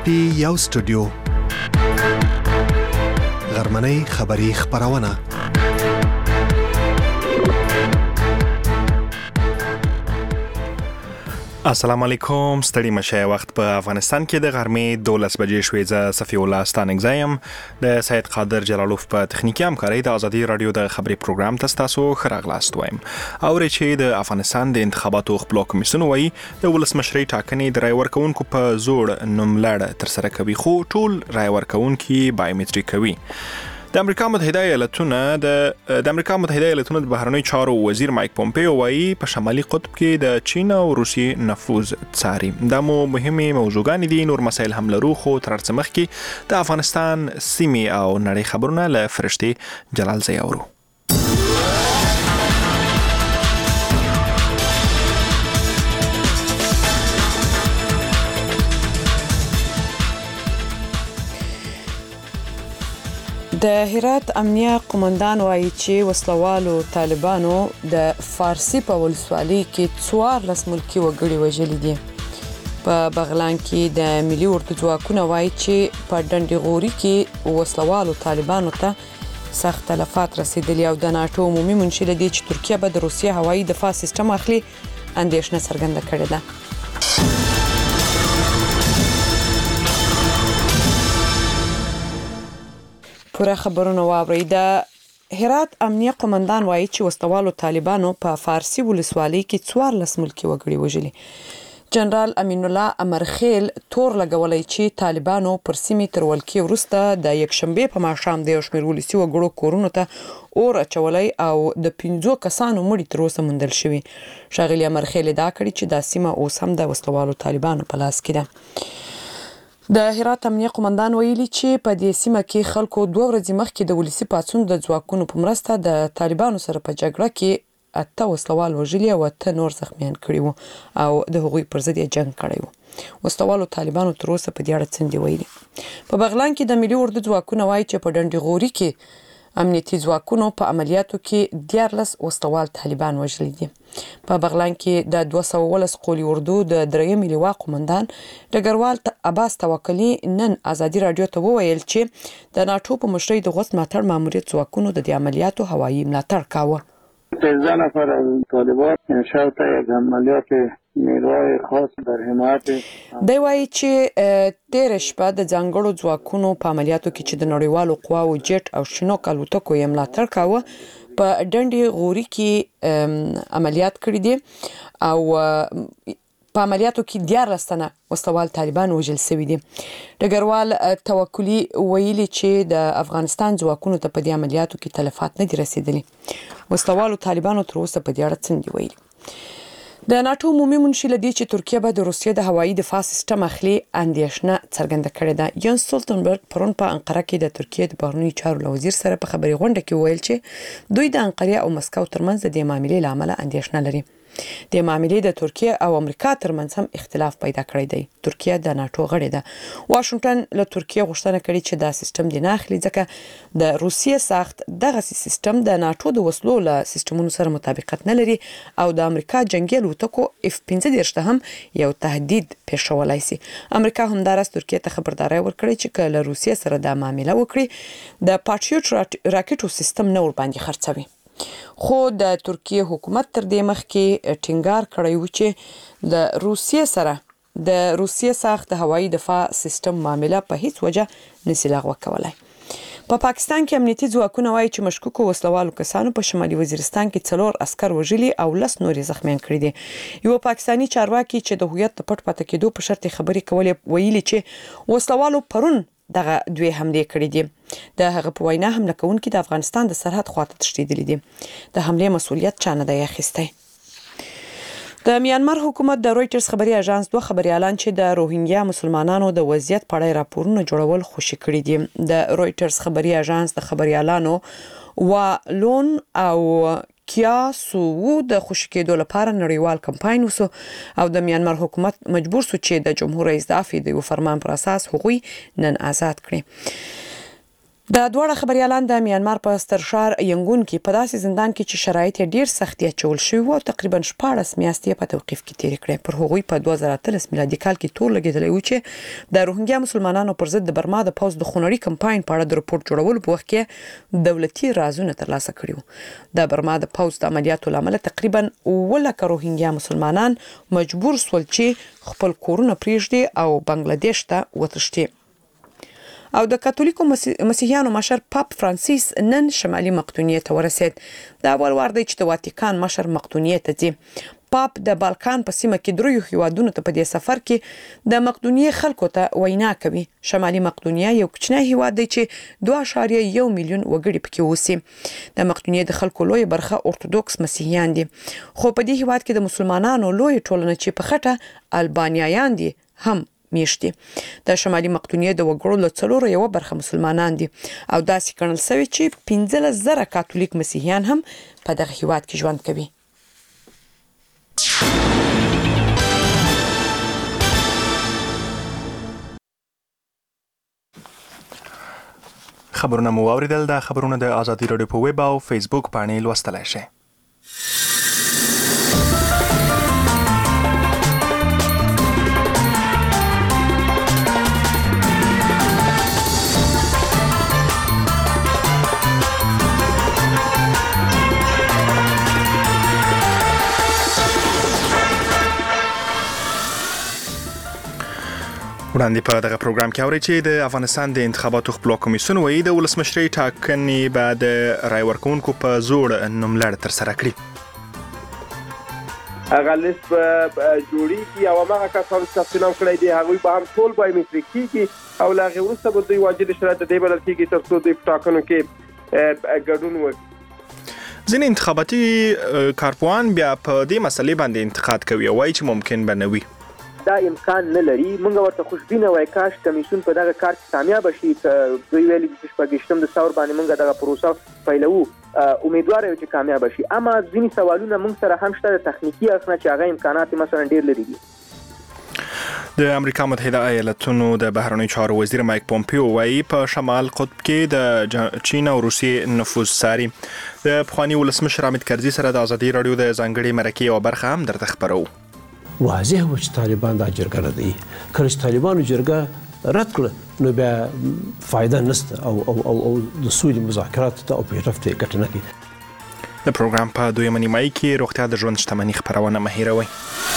پټي یو سټوډیو غرمنۍ خبری خبرونه السلام علیکم ستړي مشه وخت په افغانستان کې د غرمې 12 بجې شوې ز صفی الله ستانګزایم د سید قادر جلالوف په تخنیکی همکاري د ازادي رادیو د خبري پروګرام تاسو خراغلاست وایم او چې د افغانستان د انتخاباتو خپل کمیسیون وایي د ولسمشرۍ ټاکنې د رای ورکونکو په زوړ نوملړ تر سره کوي خو ټول رای ورکونکي بایومټریک کوي د امریکا متحده ایالاتونو د بهرنیو چارو وزیر مایک پومپیو وایي په شمالي قطب کې د چین او روسیې نفوذ څاري دا مهمه موضوعګانې دي نور مسایل هم لرو خو تر څه مخکې د افغانستان سیمې او نړۍ خبرونه له فرشتي جلال زی اورو د هرات امنیه قومندان وایي چې وسلوالو طالبانو د فارسی په ولسوالۍ کې 14 ملکی وګړي وژلي دي په بغلان کې د ملي اردو ځواکونه وایي چې په ډنډغوري کې وسلوالو طالبانو ته سخت تلفات رسیدلي او د ناتو عمومي منشي لدی چې ترکیه به د روسیې هوایي دفاع سیستم اخلي اندېښنه څرګنده کړې ده پوره خبرونه واوري د هرات امنیه قومندان وایي چې وسلوالو طالبانو په فارسی ولسوالۍ کې 14 ملکی وګړي وژلي جنرال امین الله امرخیل تور لګولای چې طالبانو پر سیمې تر ولکې ورسته د یکشنبه په ماښام د شمیر ولسی وګړو کورونو ته اور اچولای او د 15 کسانو مړي تر اوسه موندل شوی شاغلی امرخیل دا کړی چې د سیمه اوس هم د وسلوالو طالبانو په لاس کې ده د هرات امنیه قومندان ویلي چې په دې سیمه کې خلکو 2 ورځې مخکې د ولسی پاتون د ځواکونو په مرسته د طالبانو سره په جګړه کې 8 وسلوال وژلي او 8 نور زخمیان کړي وو او د هغوی پر ضد جنگ کړی وو وسلوالو طالبانو تر اوسه په دې اړه څه ویلي په بغلان کې د ملي اردو ځواکونه وایي چې په ډنډغوري کې امنیتي ځواکونو په عملیاتو کې 14 وسلوال طالبان وژلي دي په بغلان کې د 213 قولي اردو د دریم لواء قومندان ډګروال عباس توکلی نن ازادي رادیو ته وویل چې د ناتو په مشرۍ د غوښت ملاتړ ماموریت ځواکونو د عملیاتو هوایي ملاتړ کاوه 13 نفر از طالبان شرط یک عملیات نیروی خاص در حمایت دی وایي چې تیر شپه د ځانګړو ځواکونو په عملیاتو کې چې د نړیوالو قواو جټ او شنوک الوتکو یې ملاتړ کاوه په ډنډغوري کې عملیات کړی دي او په عملیاتو کې 14 تنه وسلوال طالبان وژل شوي دي ډګروال توکلی ویلي چې د افغانستان ځواکونو ته په دې عملیاتو کې تلفات نه دي رسیدلي وسلوالو طالبانو تر اوسه په دې اړه څه ویلي د ناتو عمومي منشي لدی چې ترکیه به د روسیې د هوایي دفاع سیستم اخلي اندېښنه څرګنده کړې ده یان سټولټنبرګ پرون په انقره کې د ترکیې د بهرنیو چارو وزیر سره په خبري غونډه کې ویل چې دوی د انقره او مسکو ترمنځ د معاملې لامل اندېښنه لري د معاملې د ترکیه او امریکا ترمنځ هم اختلاف پیدا کړی دی ترکیه د ناتو غړې ده واشنگټن له ترکیه غوښتنه کړې چې دا سیستم د ناخلي ځکه د روسیې ساخت دغه سیستم د ناتو د وسلو له سیستمونو سره مطابقت نه لري او د امریکا جنگي الوتکو F-15 ته هم یو تهدید پیښولای شي امریکا هم دراس ترکیه ته خبرداري ورکړي چې کله روسیې سره د معامله وکړي د پاټریوټ راکټو سیستم نور باندې خرڅوي خو د ترکیه حکومت تر دې مخکې ټینګار کړی و چې د روسیې ساخت هوایي دفاع سیستم معامله په هیڅ وجه نشي لغوه کولای په پاکستان کې امنیتي ځواکونه وایي چې مشکوکو وسلوالو کسانو په شمالي وزیرستان کې 4 عسكر وژلي او 10 نور زخمیان کړي دي یو پاکستانی چارواکي چې د هویت د پټ پاتې کېدو په شرط خبري کولې ویلي چې وسلوالو پرون دغه دوی حمله کړې دي د هغه په وینا حمله کوونکي د افغانستان د سرحد خواته تښتېدلي دي د حمله مسؤلیت چا نه دی اخیستی د میانمار حکومت د رويټرز خبري اژانس دوه خبريالان چې د روهینګیا مسلمانانو د وضعیت په اړه راپورونه جوړول خوشی کړي دي د رويټرز خبري اژانس د خبريالانو لون او کیا سو د خوشی کېدو لپاره نړیوال کمپاین وسو او د میانمار حکومت مجبور سو چې د جمهور رئیس د افی د فرمان پر اساس حقوقي نن آزاد کړي د دوه خبريالان د میانمار په سترشار ینګون کې په داسې زندان کې چې شرایط ډیر سختي اچول شوی او تقریبا 14 میاشتې په توقيف کې تیر کړې. پر هغوی په 2013 میلادي کال کې تور لګیدلی و چې د روهینګیا مسلمانانو پر ضد د برما د پوز د خونړي کمپاین په اړه د رپورت جوړولو په وخت کې دولتي رازونه ترلاسه کړي وو. د برما د پوز د عملیاتو لامل تقریبا 1 لک روهینګیا مسلمانان مجبور سول چې خپل کورونه پریږدي او بنگلاديش ته وتښتي. او د کاتولیکو مسیحیانو مشر پاپ فرانسیس نن شمالي مقدونیه ته ورسید. دا اول وار دی چې د واتیکان مشر مقدونیه ته ځي. پاپ د بالکان په سیمه کې دریو هیوادونو ته په دې سفر کې د مقدونیه خلکو ته وینا کوي. شمالي مقدونیه یو کوچنی هیواد دی چې 2.1 میلیون وګړي پکې اوسي. د مقدونیه د خلکو لوی برخه اورتودوکس مسیحیان دي. خو په دې هیواد کې د مسلمانانو لوی ټولنه چې په خټه البانیایان دي هم میشتي. د شمالي مقدونیه د وګړو له څلورو یو برخه مسلمانان دي او داسې ګڼل شوی چې 15,000 کاتولیک مسیحیان هم په دغه هیواد کې ژوند کوي. خبرونه مو واوریدل. د خبرونه د آزادي رادیو په ویب او فیسبوک باندې لوستلای شئ. وړاندې په دغه پروګرام کې اوري چې د افغانستان د انتخاباتو خپلواک کمیسیون وایي د ولسمشرۍ ټاکنې بعد رای ورکوونکو په زوړ نوملړ تر سره کړی. هغه لیست جوړیږي او هغه کسان چې ثبت نام کړی دي هغوی به هم ټول بایومټریک کیږي او لا هغه وروسته به دوی واجد شرایط د دې بلل کیږي تر څو دوی په ټاکنو کې ګډون وکړي. ځینې انتخاباتي کارپوهان بیا په دې مسلې باندې انتقاد کوي او وایي چې ممکن به نه وي. دا امکان نه لري. موږ ورته خوشبینه وای کاش کمیسیون په دغه کار کې کامیاب شي. دوی ویلي چې شپږشتم د ثور باندې موږ دغه پروسه پیلوو. امیدوار یو چې کامیاب شي. اما ځینې سوالونه موږ سره هم شته د تخنیکی اړخ چې هغه امکانات مثلا ډیر لري دي. د امریکا متحده ایالاتونو د بهرنیو چارو وزیر مایک پومپیو وایي په شمال قطب کې د چین او روسیې نفوذ ساري. د پخوانی ولسمشر حامد کرزي سره د آزادي رادیو د ځانګړي مرکې او برخه هم درته خبرو. واضح و چې طالبان دا جرګه نه دی. کله چې طالبانو جرګه رد کړه نو بیا فایده نشته او د سولې مذاکرات ته او پیشرفت ګټه نه کوي. د پروګرام په دویمه نیمایي کې روغتیا د ژوند شتمنۍ خپرونه مه هیروئ.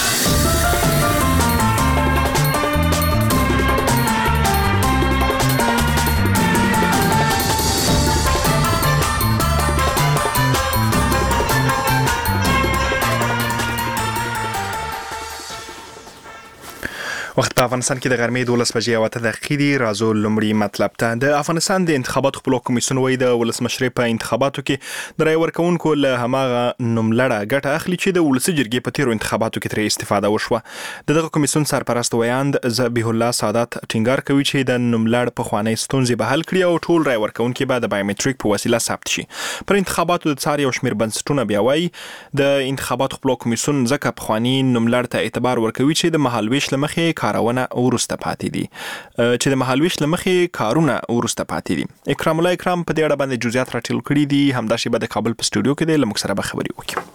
وخت په افغانستان کې د غرمې 12 بجې او 8 دقیقې دي. راځو لومړی مطلب ته. د افغانستان د انتخاباتو خپلواک کمیسیون وایي د ولسمشرۍ په انتخاباتو کې د رای ورکوونکو له هماغه نوملړه ګټه اخلي چې د ولسي جرګې په تیرو انتخاباتو کې ترې استفاده وشوه. دغه کمیسیون سرپرست ویاند ذبیح الله سعادت ټینګار کوي چې د نوملړ په خوانی ستونزې به حل کړي او ټول رای ورکوونکي به د بایومټریک په وسیله ثبت شي. پر انتخاباتو د څار یو شمېر بنسټونه بیا وایي د انتخاباتو خپلواک کمیسیون ځکه په خوانی نوملړ ته اعتبار ورکوي چې د مهالویش لمخې کارونه ورسته پاتې دي چې د مهالویش لمخې کارونه ورسته پاتې دي. اکرام الله اکرام په دې اړه باندې جزئیات راټول کړي دي. همداشي به د کابل په سټوډیو کې د لمک سره به خبري وکړي.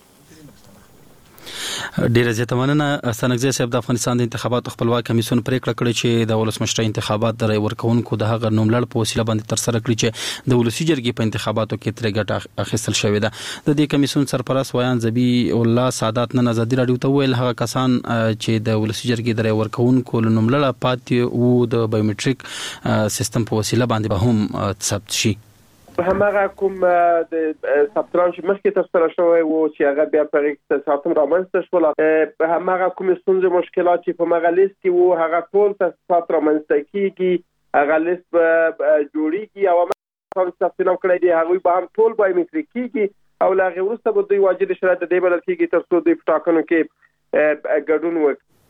ډیره زیاته مننه سنګزی صاحب. د افغانستان د انتخاباتو خپلواک کمیسیون پریکړه کړې چې د ولسمشرۍ انتخابات د رای ورکوونکو د هغه نوملړ په وسیله باندې تر سره کړي چې د ولسی جرګې په انتخاباتو کې ترې ګټه اخیستل شوې ده. د دې کمیسیون سرپرست ویاند ذبیح الله سعادت نن آزادي رادیو ته ویل هغه کسان چې د ولسی جرګې د رای ورکوونکو نوملړ پاتې وو د بایومټریک سیستم په وسیله باندې به هم ثبت شي. همغه کوم د ثبتنام چې مخکې تاسو شوی وو چې هغه بیا په ساتم رامنځته شول. همغه کوم ستونزې مشکلات چې په هغه لیست کې وو هغه ټول تاسو رامنځته کیږي. هغه لیست جوړیږي او هغه ثبتنام کړی دی هغه به هم ټول بایومټریک کیږي او لا هغه وروسته به دوی واجد شرایط د دې بلل کیږي تر څو دوی په ټاکنو کې ګډون وکړي.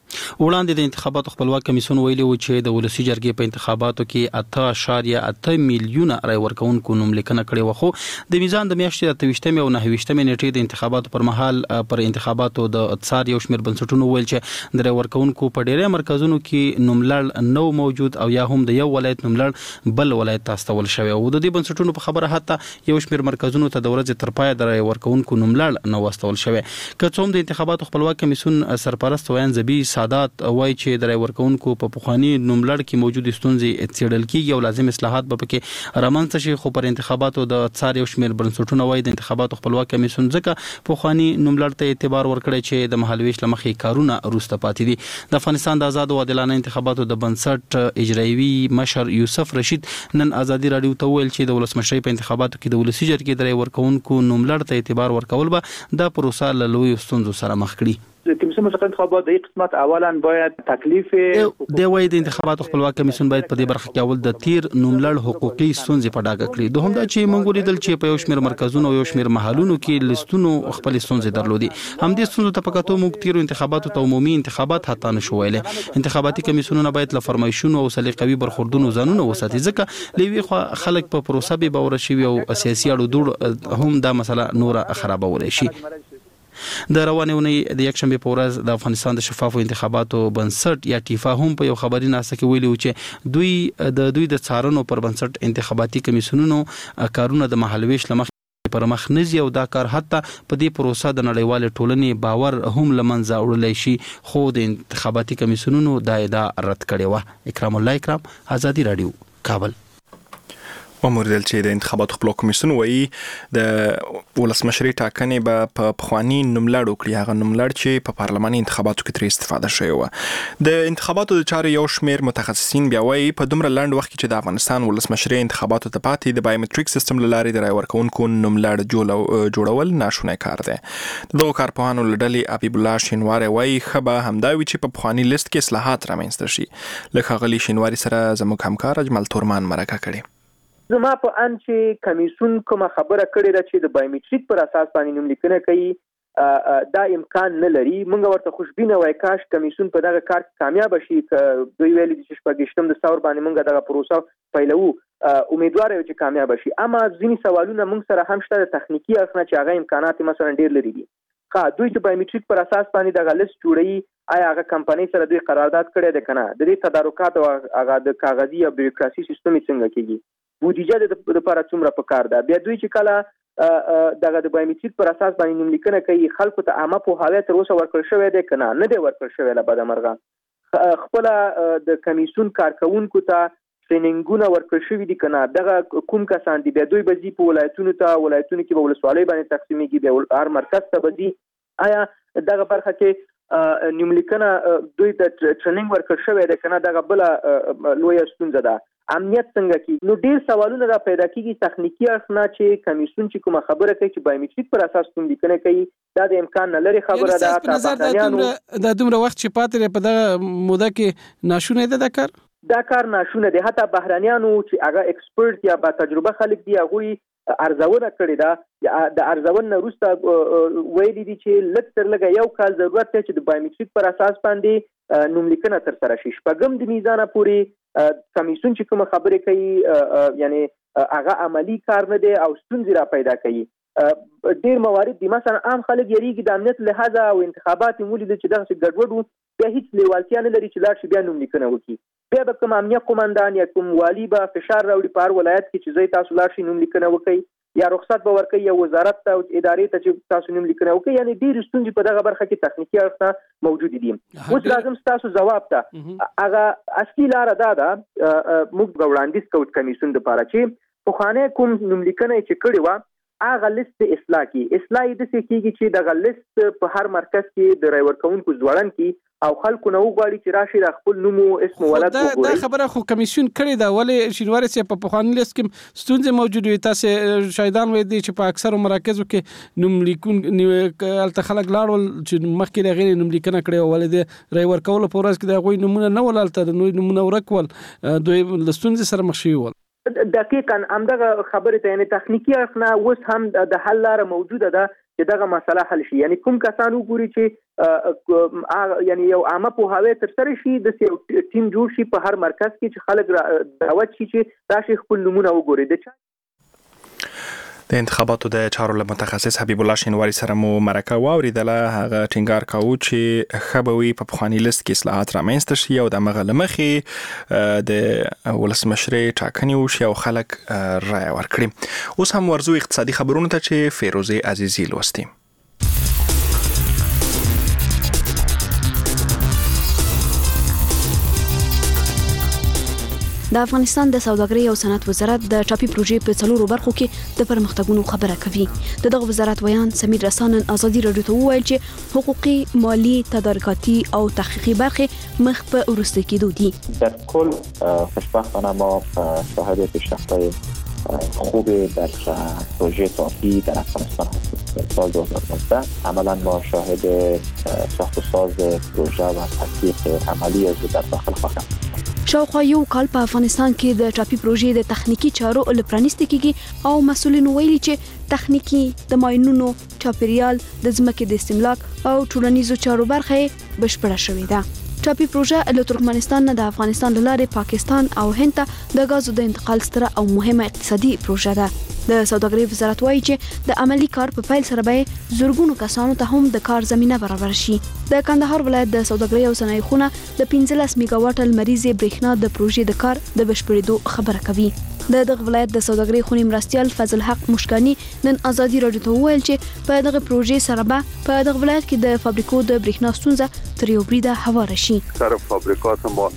وړاندې د انتخاباتو خپلواک کمیسیون ویلي و چې د ولسی جرګې په انتخاباتو کې 8.8 میلیونه رای ورکوونکو نوملیکنه کړې و، خو د میزان د میاشتې 28 او 29 نیټې د انتخاباتو پر مهال پر انتخاباتو د اتسار یو شمېر بنسټونو ویل چې د رای ورکوونکو په ډېری مرکزونو کې نوملړ نو موجود او یا هم د یو ولایت نوملړ بل ولایت ته استول شوی او د دې بنسټونو په خبره حتی یو شمېر مرکزونو ته د ورځې تر پایه د رای ورکوونکو نوملړ نو استول شوی. که څوم د انتخاباتو خپلواک کمیسیون سرپرست ویان زبی سادات وایي چې د رای ورکوونکو په پخوانی نوملړ کې موجود ستونزې څېړل کیږي او لازم اصلاحات به پکې رامنځته شي، خو پر انتخاباتو د څار یو شمېر بنسټونه وایي د انتخاباتو خپلواک کمیسیون ځکه پخوانی نوملړ ته اعتبار ورکړی چې د مهالویش لمخې کارونه وروسته پاتې دي. د افغانستان د آزاد او عادلانه انتخاباتو د بنسټ اجرایوي مشر یوسف رشید نن ازادي رادیو ته ویل چې د ولسمشرۍ په انتخاباتو کې د ولسی جرګې د رای ورکوونکو نوملړ ته اعتبار ورکول به د پروسه له لویو ستونزو سره مخ کړي. کمیسیون مشخص انتخابات د قسمت اولا باید تکلیف د وای د انتخاباتو خپلواک کمیسیون باید په دې برخه کې اول د تیر نوملړ حقوقي ستونزې په ډاګه کړي. دوهم دا چې موږ ولیدل چې په یو شمېر مرکزونو او یو شمېر محلونو کې لستونو خپل ستونزې درلودي. همدې ستونزو ته په کتو موږ تیر انتخاباتو ته عمومي انتخابات حتی نشو ویلې. انتخاباتي کمیسیونونه باید له فرمایشونو او سلیقوي برخوردونو ځانونه وساتي، ځکه لوي خلک په پروسه به باور شي او سیاسي اړو دوړ هم دا مسله نور خرابولی شي. د روانې اونۍ د یکشنبه په ورځ د افغانستان د شفافو انتخاباتو بنسټ یا ټیفا هم په یو خبري ناسته کې ویلي و چې دوی د څارنو پر بنسټ انتخاباتي کمیسیونونو کارونه د مهالویش لمخې پر مخ نزي او دا کار حتی په دې پروسه د نړیوال ټولنې باور هم لمنځه وړلی شي، خو د انتخاباتي کمیسیونونو دا ادعا رد کړې و. اکرام الله اکرام، آزادي رادیو، کابل. وموردل چې د انتخاباتو خپلواک کمیسیون وایي د ولسمشرۍ ټاکنې به په پخواني نوملړ وکړي، هغه نوملړ چې په پارلماني انتخاباتو کې ترې استفاده شوی و. د انتخاباتو د چارو یو شمېر متخصصین بیا وایي په دومره لنډ وخت کې چې د افغانستان ولسمشرۍ انتخاباتو ته پاتې د بایومټریک سیستم له لارې د رای ورکوونکو نوملړ جوړول ناشونی کار دی. دغو کارپوهانو له ډلې حبیب الله شینواری وایي ښه به همدا وي چې په پخواني لیست کې اصلاحات رامنځته شي. له ښاغلي شینواری سره زموږ همکار اجمل تورمان مرکه کړې. زما په ان چې کمیسیون کومه خبره کړې ده چې د بایومټریک پر اساس باندې نوملیکنه کوي دا امکان نه لري. موږ ورته خوشبینه وای کاش کمیسیون په دغه کار کې کامیاب شي. دوی ویلي چې شپږشتم د ثور باندې موږ دغه پروسه پیلوو، امیدوار یو چې کامیاب شي. اما ځینې سوالونه موږ سره هم شته د تخنیکی اړخ نه چې هغه امکانات مثلا ډیر لري دي. دوی چې بایومټریک پر اساس باندې دغه لیست جوړوي، آیا هغه کمپنۍ سره دوی قرارداد کړی دی کنه؟ د دې تدارکات او هغه د کاغذي او بیروکراسي سیستم څنګه کیږي؟ بودیجه د لپاره څومره پکار ده؟ بیا دوی چې کله دغه د بایومټریک پر اساس باندې نوملیکنه کوي، خلکو ته عامه پوهاوی تر اوسه ورکړل شوی دی کنه؟ نه دی ورکړل شوی. له بدمرغه خپل د کمیسیون کارکونکو ته ټریننګونه ورکړل شوي دي کنه؟ دغه کوم کسان دي؟ بیا دوی به ځي په ولایتونو کې به ولسوالۍ باندې تقسیمیږي، بیا هر مرکز ته به ځي. آیا دغه برخه کې نوملیکنه دوی د ټریننګ ورکړل شوی دی کنه؟ دغه بله لویه ستونزه ده. امنیت څنګه کی؟ نو ډیر سوالونه را پیدا کیږي تخنیکی اړخ نه چې کمیسیون چې کومه خبره کوي چې بایومټریک پر اساس نوملیکنه کوي، دا د امکان نه لري خبره ده. دا دومره وخت چې پاتې په دغه موده کې ناشونه ده دا کار ناشونه دی. حتی بهرانيانو چې هغه ایکسپرت یا با تجربه خلک دي هغه ارزونه کړې ده. د ارزونه وروسته ویلي دي چې لږ تر لږه یو کال ضرورت دی چې د بایومټریک پر اساس باندې نوملیکنه تر سره شي. شپږم د میزانه پورې کمیسیون چې کومه خبرې کوي یعنی هغه عملی کار نه دی او ستونزې را پیدا کوي. ډیر موارد دي، مثلا عام خلک یریږي د امنیت لحاظه او انتخابات مولیدل چې دغه ګډوډ بیا هیڅ لیوالتیا نه لري چې لاړ شي بیا نوملیکنه وکړي. بیا به کوم امنیت قومندان یا کوم والی به فشار راوړي په هر ولایت کې چې ځای تاسو لاړ شئ نوملیکنه وکړئ، یا رخصت به ورکړي یا وزارت ته او ادارې ته چې تاسو نوملیکنه وکړئ. یعنی ډېرې ستونزې په دغه برخه کې تخنیکي اړخ موجود دي. اوس لازم ستاسو ځواب ته هغه اصلي لاره دا ده موږ وړاندیز کوو کمیسیون دپاره چې پخوانی کوم نوملیکنه چې کړې وه هغه لیست اصلاح کی. اصلاح یې داسې کېږي چې دغه لیست په هر مرکز کې د رای ورکوونکو ځوړند کی او خلکو نه وغواړي چې راشي د خپل نوم او اسم ولادت وګوري. دا خبره خو کمیسیون کړې ده، ولې شینواری چې په پخواني لیست کې ستونزې موجود وي. تاسو شاهدان وې دي چې په اکثرو مراکزو کې نوملیکون الته خلک لاړول چې مخکې د غیر نوملیکنه کړې، ولې د رای ورکولو په ورځ کې د هغوی نومونه نه ول، الته د نومونه ورکول دوی له ستونزې سره مخ شوي ول. دقیقاً همدغه خبرې ته یعنی تخنیکی اړخ نه اوس هم د حل لاره موجوده ده چې دغه مسله حل شي. یعنی کوم کسان وګوري چې یعنی یو عامه پوهاوی تر سره شي د ټیم جوړ شي په هر مرکز کې چې خلک دعوت شي چې راشي خپل نمونه وګوري. د انتخاباتو د چارو له متخصص حبیب الله شینواری سره مو مرکه واوریدله. هغه ټینګار کاوه چې خبوي په پخوانی لیست کې اصلاحات رامنځته شي او د مغلمخي د ولسمشرۍ ټاکنې وشي او خلک رای ورکړي. اوس هم ورزو اقتصادي خبرونه ته چې فیروزه عزیزی لوستي. د افغانستان د سوداګرۍ او صنعت وزارت د ټاپي پروژې په څلورو برخو کې د پرمختګونو خبره کوي. دغه وزارت ویان سمیر رسانن ازادي رادیو ته وویل چې حقوقي، مالی، تدارکاتي او تحقیقي برخې مخ په وروسته کېدو دي. در کل خوشبختانه ما شاهد پیشرفت‌های خوبی در پروژه ټاپی در افغانستان هستیم. سال 2019 عملا ما شاهد ساخت و ساز پروژه و تطبیق عملی از در داخل خواهیم. شاوخوا یو کال په افغانستان کې د ټاپي پروژې د تخنیکی چارو لپرانیسته کیږي او مسولین ویلي چې تخنیکی د ماینونو چاپیریال د ځمکې د استملاک او ټولنیزو چارو برخه بشپړه شوې ده. ټاپي پروژه له ترکمنستان نه د افغانستان لاره پاکستان او هند ته د غازو د انتقال ستره او مهمه اقتصادي پروژه ده. د سوداګرۍ وزارت وایي چې د عملی کار په پیل سره به زورګونو کسانو ته هم د کار زمينه برابر شي. د کندهار ولایت د سوداګرۍ او صنایع خونه د 15 میگاواټ لمریزې برېښنا د پروژې د کار د بشپړېدو خبره کوي. د دغه ولایت د سوداګرۍ خونې مرستيال فضل حق مشکانی نن ازادي رادیو ته وویل چې په دغه پروژې سره به په دغه ولایت کې د فابریکو د برېښنا ستونزه تر یو بریده هوار شي. سر فابریکات ما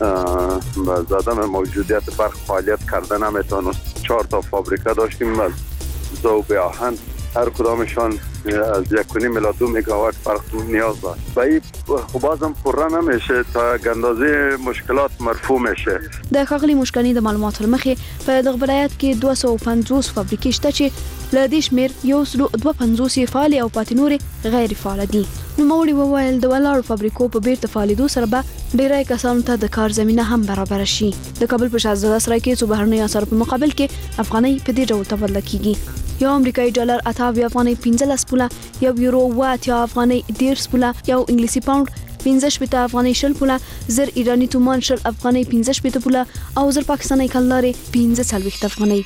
با عدم موجودیت برق فعالیت کرده نمیتونه. 4 تا فابریکه داشتیم از ذوب آهن، هر کدامشان از 1.5 الی 2 میگاوات برق نیاز داشت و این بازم پره نمیشه تا اندازه مشکلات مرفوع میشه. د ښاغلي مشکانی د معلوماتو لمخې په دغه ولایت کې 250 فابریکې شته چې له دې شمیر 152 فعال او پاتې نورې غیر فعال دي. نو موري وویل د ولاړو فابریکو په بیرته فعالیدو سره به ډیری کسانو ته د کار زمينه هم برابر شي. د کابل په شاهزاده سرای کې څو بهرنۍ اثر په مقابل کې افغانۍ په دې ډول تبادله کیږي. یو امریکایي ډالر 28 افغانۍ 15 پوله، یو یورو 8 افغانۍ 10 پوله، یو انګلیسي پاوند 15 افغانۍ 10 پوله، زر ایرانی تومان 10 افغانۍ 15 پوله او زر پاکستاني کلاري 15 افغانۍ.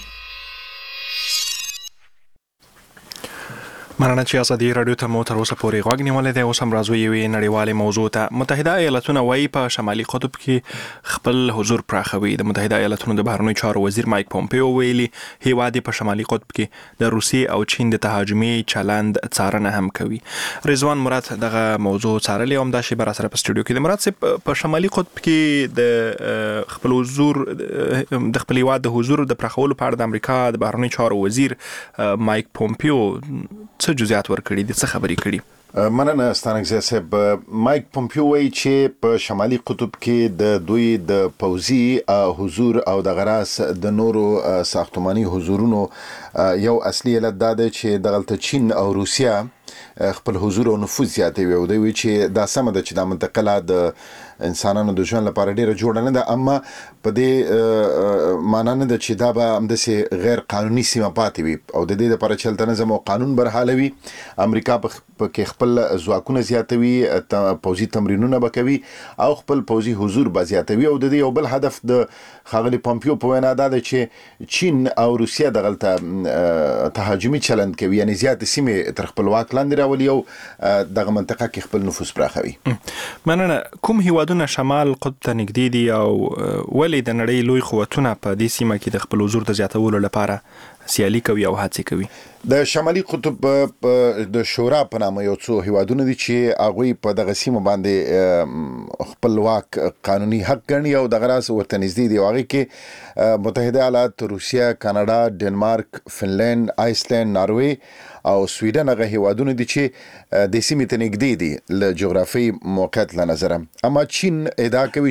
مننه چې ازادي رادیو ته مو تر اوسه پورې غوږ نیولې ده. اوس هم راځو یوې نړیوالې موضوع ته. متحده ایالاتونه وايي په شمالي قطب کې خپل حضور پراخوي. د متحده ایالاتونو د بهرنیو چارو وزیر مایک پومپیو ویلي هیواد په شمالي قطب کې د روسیې او چین د تهاجمي چلند څارنه هم کوي. رضوان مراد دغه موضوع څارلې او همدا شی بر سره په سټوډیو کې د مراد سره په شمالي قطب کې د خپل حضور د خپل هیواد د حضور د پراخولو په اړه د امریکا د بهرنیو چارو وزیر مایک پومپیو څه جزئیات ورکړي دي، څه خبرې کړي؟ مننه ستانګزه صاحب. مایک پومپیو وایي چې په شمالي قطب کې د دوی د پوځي حضور او د غراس د نورو ساختماني حضورونو یو اصلي علت دا ده چې دغلته چین او روسیا خپل حضور او نفوذ زیاتوي او دوی چې دا سم ده چې د منطقه د انسانانو د ژوند لپاره ډیره جوړه نه ده، اما په دې معنی نه ده چې دا به همداسې غیر قانوني سیمه پاتې وي او د دې لپاره چې هلته نظم او قانون برحالوي. امریکا په خپل ځواکونه زیاتوي، پوځي تمرینونه به کوي او خپل پوځي حضور به زیاتوي او د دې یو بل هدف د ښاغلي پومپیو په وینا دا ده چې چین او روسیا دغلته تهاجمي چلند کوي، یعنی زیات سیمې تر خپل واک لاندې راولي او دغه منطقه کې خپل نفوذ پراخوي. مننه. کوم هیوادونه شمال قطب ته نږدې دي او ولې د نړۍ لوی قوتونه په دې سیمه کې د خپل حضور د زیاتولو لپاره سیالي کوي او هڅې کوي؟ د شمالي قطب د شورا په نامه یو څو هیوادونه دي چې هغوی په دغه سیمه باندې خپلواک قانوني حق ګڼي او دغه راس ورته نږدې دي. هغې کې متحده ایالات، روسیا، کاناډا، ډنمارک، فنلند، آیسلند، ناروې او سویډن هغه هیوادونه دي چې د سیمې ته نږدې دي له جغرافي موقعیت له نظره. اما چین ادعا کوي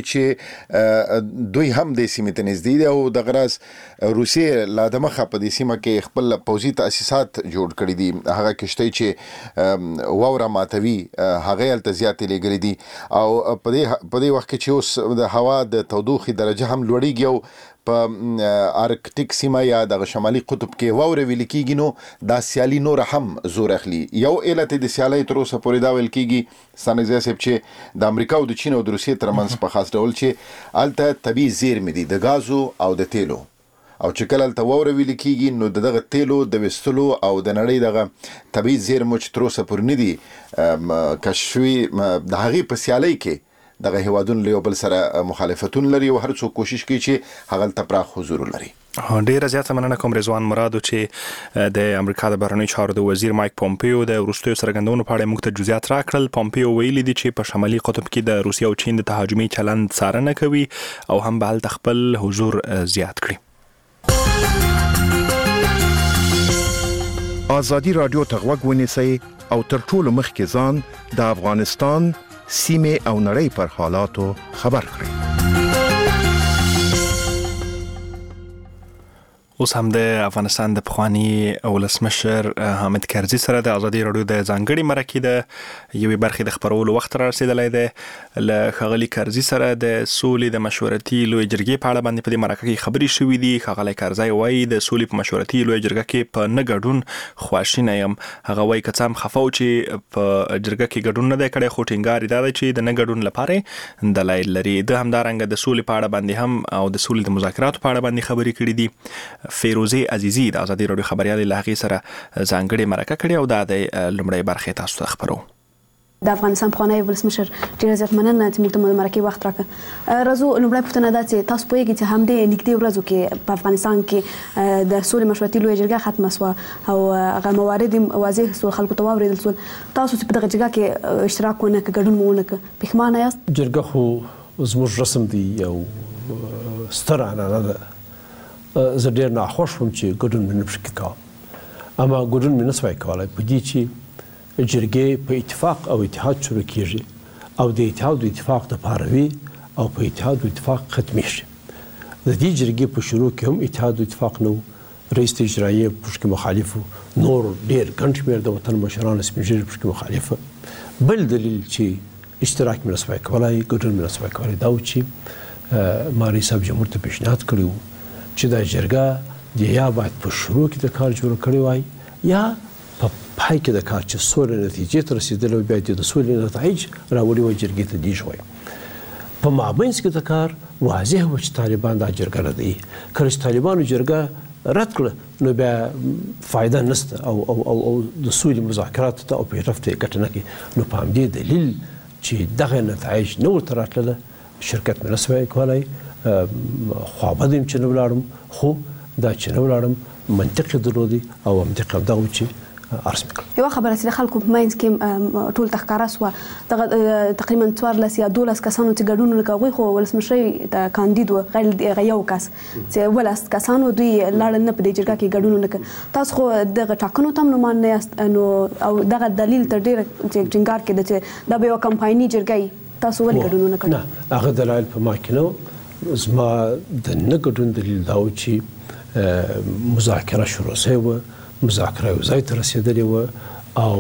چې دوی هم د سیمې ته نږدې دي او دغه راس روسیې لا دمخه په دې سیمه کې خپل پوځي تاسیسات جوړ کړي دي. هغه کشتۍ چې واوره ماتوي هغه هلته زیاتې لېږلې دي او په دې وخت کې چې اوس د هوا د تودوخې درجه هم لوړېږي او په ارکټیک سیمه یا د شمالي قطب کې واوره ویل کېږي نو دا سیالي نور هم زور اخلي. یو علت د سیالي تر اوسه پورې دا ویل کېږي ستانګزی صاحب چې د امریکا او د چین او د روسیې ترمنځ په خاص ډول چې الته طبيعي زیرمې دي د غازو او د تیلو، او چې کله الته واوره ویل کېږي نو دغه تیلو د وستلو او د نړۍ دغه طبيعي زیرمو چې تر اوسه پورې نه دي کشفي د هغې په سیالي کې دغه هیوادون له بل سره مخالفتون لري او هر څوک کوشش کوي چې هغه ته پراخ حضور لري. ډیره زیاته مننه کوم رضوان مرادو چې د امریکا د بهرنیو چارو د وزیر مایک پومپیو د وروستیو څرګندونو په اړه موږ ته جزئیات راکړل. پومپیو ویلي دي چې په شمالي قطب کې د روسیې او چین د تهاجمي چلند څارنه کوي او هم به هلته خپل حضور زیات کړي. آزادی رادیو ته غوږ ونیسئ او تر ټولو مخکې ځان د افغانستان سیمه او نړۍ پر حالاتو خبر کړئ. اوس هم د افغانستان د پخوانی ولسمشر حامد کرزي سره د ازادي رادیو د ځانګړي مرکې د یوې برخې د خبرولو وخت را رسیدلی دی. له ښاغلي کرزي سره د سولې د مشورتي لوی جرګې په اړه باندې په دې مرکه کې خبرې شوې دي. ښاغلی کرزي وایي د سولې په مشورتي لوی جرګه کې په نه ګډون خواشینی یم. هغه وایي که څه هم خفه و چې په جرګه کې ګډون نه دی کړی، خو ټینګار یې دا دی چې د نه ګډون لپاره دلایل لري. د همدارنګه د سولې په اړه باندې هم او د سولې د مذاکراتو په اړه باندې خبرې کړې دي. فیروزه عزیزی د ازادي رادیو خبريالې له هغې سره ځانګړې مرکه کړې او دا د لومړۍ برخې تاسو ته خبرو. د افغانستان پخوانی ولسمشر ډېره زیات مننه چې موږ ته د مرکې وخت راکړ. راځو لومړی پوښتنه دا چې تاسو پوهیږئ چې همدې نږدې ورځو کې په افغانستان کې د سولې مشورتي لویه جرګه ختمه شوه او هغه موارد واضح سول، خلکو ته واورېدل سول. تاسو چې په دغه جرګه کې اشتراک ونه کړ، ګډون مو ونه کړ، پښیمانه یاست؟ جرګه خو زموږ رسم دی او ستره عنعنه ده. زه ډېر ناخوښ وم چې ګډون مې نه پکې کوم، اما ګډون مې نه سوای کولی په دې چې جرګې په اتفاق او اتحاد شروع کېږي او د اتحاد او اتفاق دپاره وي او په اتحاد او اتفاق ختمېږي. د دې جرګې په شروع کې هم اتحاد او اتفاق نه و، رئیس اجرایې پشکې مخالف و، نور ډېر ګڼ شمېر د وطن مشران سپین ږیري پشکې مخالف. بل دلیل چې اشتراک مې نه سوای کولی، ګډون مې نه سوای کولی دا و چې ما رئیس صاحب جمهور ته پیشنهاد کړی و چې دا جرګه د یا باید په شروع کې د کار جوړ کړی وای یا په پای کې د کار چې سولې نتیجې ته رسېدلی وای بیا د سولې نتایج راوړي وای جرګې ته دیږ وای. په مابینځ کې د کار واضح و چې طالبان دا جرګه ردوي. کله چې طالبانو جرګه رد کړه نو بیا فایده نشته او د سولې مذاکراتو ته او پیشرفت یې ګټه نه کوي. نو په همدې دلیل چې دغه نتایج نه ورته راتلله شرکت مې نه سوای کولی. خوابه دیم چې نه ولاړم، خو دا چې نه ولاړم منطق یې درلودی او منطق همدا و چې عرض مې کړ. یوه خبره چې د خلکو په منځ کې ټول ته ښکاره سوه، دغه تقریبا 14 یا 12 کسانو چې ګډون ونه کړ، هغوی خو ولسمشرۍ ته کاندید و، غیر هغه یو کس چې 12 کسانو دوی لاړل نه په دې جرګه کې ګډون ونه کړ. تاسو خو دغه ټاکنو ته هم نومان نه یاست نو او دغه دلیل تر ډېره ټینګار کېده چې دا به یوه کمپایني جرګه تاسو ولې ګډون ونه کړ؟ نه، هغه دلایل په ما کې نه و. زما د نه ګډون دلیل دا و چې مذاکره شروع شوې وه، مذاکره یو ځای ته رسېدلې وه او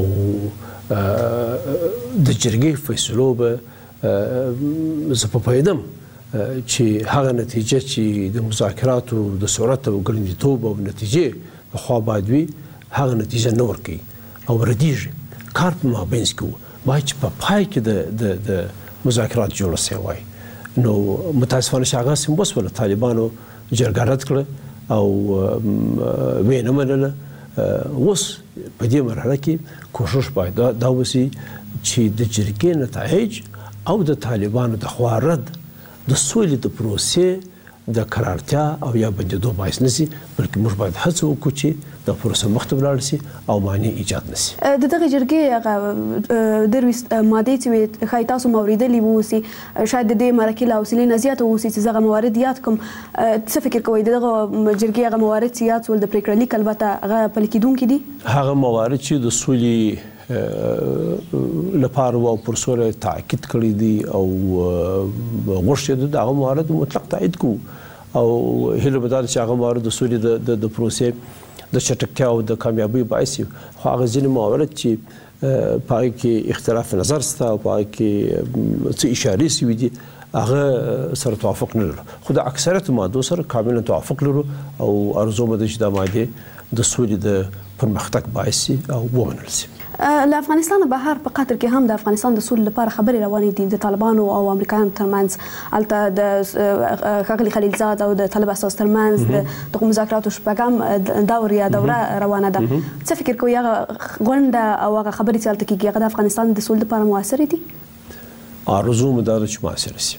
د جرګې فیصلو به زه په پوهېدم چې هغه نتیجه چې د مذاکراتو د صورت او ګړندیتوب او نتیجې پخوا باید وي هغه نتیجه نه ورکوي او ردېږي. کار په مابینځ کې و، باید چې په پای کې د مذاکرات جوړه شوی وای. نو متاسفانه چې هغه سم وسوله، طالبانو جرګه رد کړه او ویې نه منله. اوس په دې مرحله کې کوشش باید دا وسي چې د جرګې نتایج او د طالبانو د خوا رد د سولې د پروسې د قرارتیا او یا بندېدو باعث نشي، بلکې موږ باید هڅه وکړو چې د پروسه مخته ولاړ شي او مانع ایجاد نشي. د دغه جرګې هغه درویس مادې چې ښایي تاسو مو اورېدلي واوسي، شاید د دې مرکې له حوصلې نه زیاته واوسي چې زه هغه موارد یاد کړم. څه فکر کوئ د دغه جرګې هغه موارد چې یاد سول د پرېکړه لیک البته هغه پلي کېدونکي دي؟ هغه موارد چې د سولې لپاره او پر سوله تاکید کړی دي او غوښتي دي هغه موارد مطلق تایید کوو او هیله به دا چې هغه موارد د سولې د پروسې د چټکتیا او د کامیابی باعث وي. خو هغه ځینې موارد چې په هغې کې اختلاف نظر شته او په هغې کې څه اشارې شوي دي هغه سره توافق نه لرو خو د اکثریت ماده سره کاملا توافق لرو او ارزو مده چې د ماده د سولې د پرمختګ باعث او ومنل شي. له افغانستان بهر په قطر کې هم د افغانستان د سولې لپاره خبرې روانې دي د طالبانو او امریکایانو ترمنځ البته د ښاغلي خلیلزاد او د طالب اساس ترمنځ د مذاکراتو شپږم دوره روانه ده. څه فکر کوئ هغه غونډه او هغه خبرې چې هلته کېږي هغه د افغانستان د سولې لپاره موثرې دي؟ آرزو مې دا ده چې موثره شي.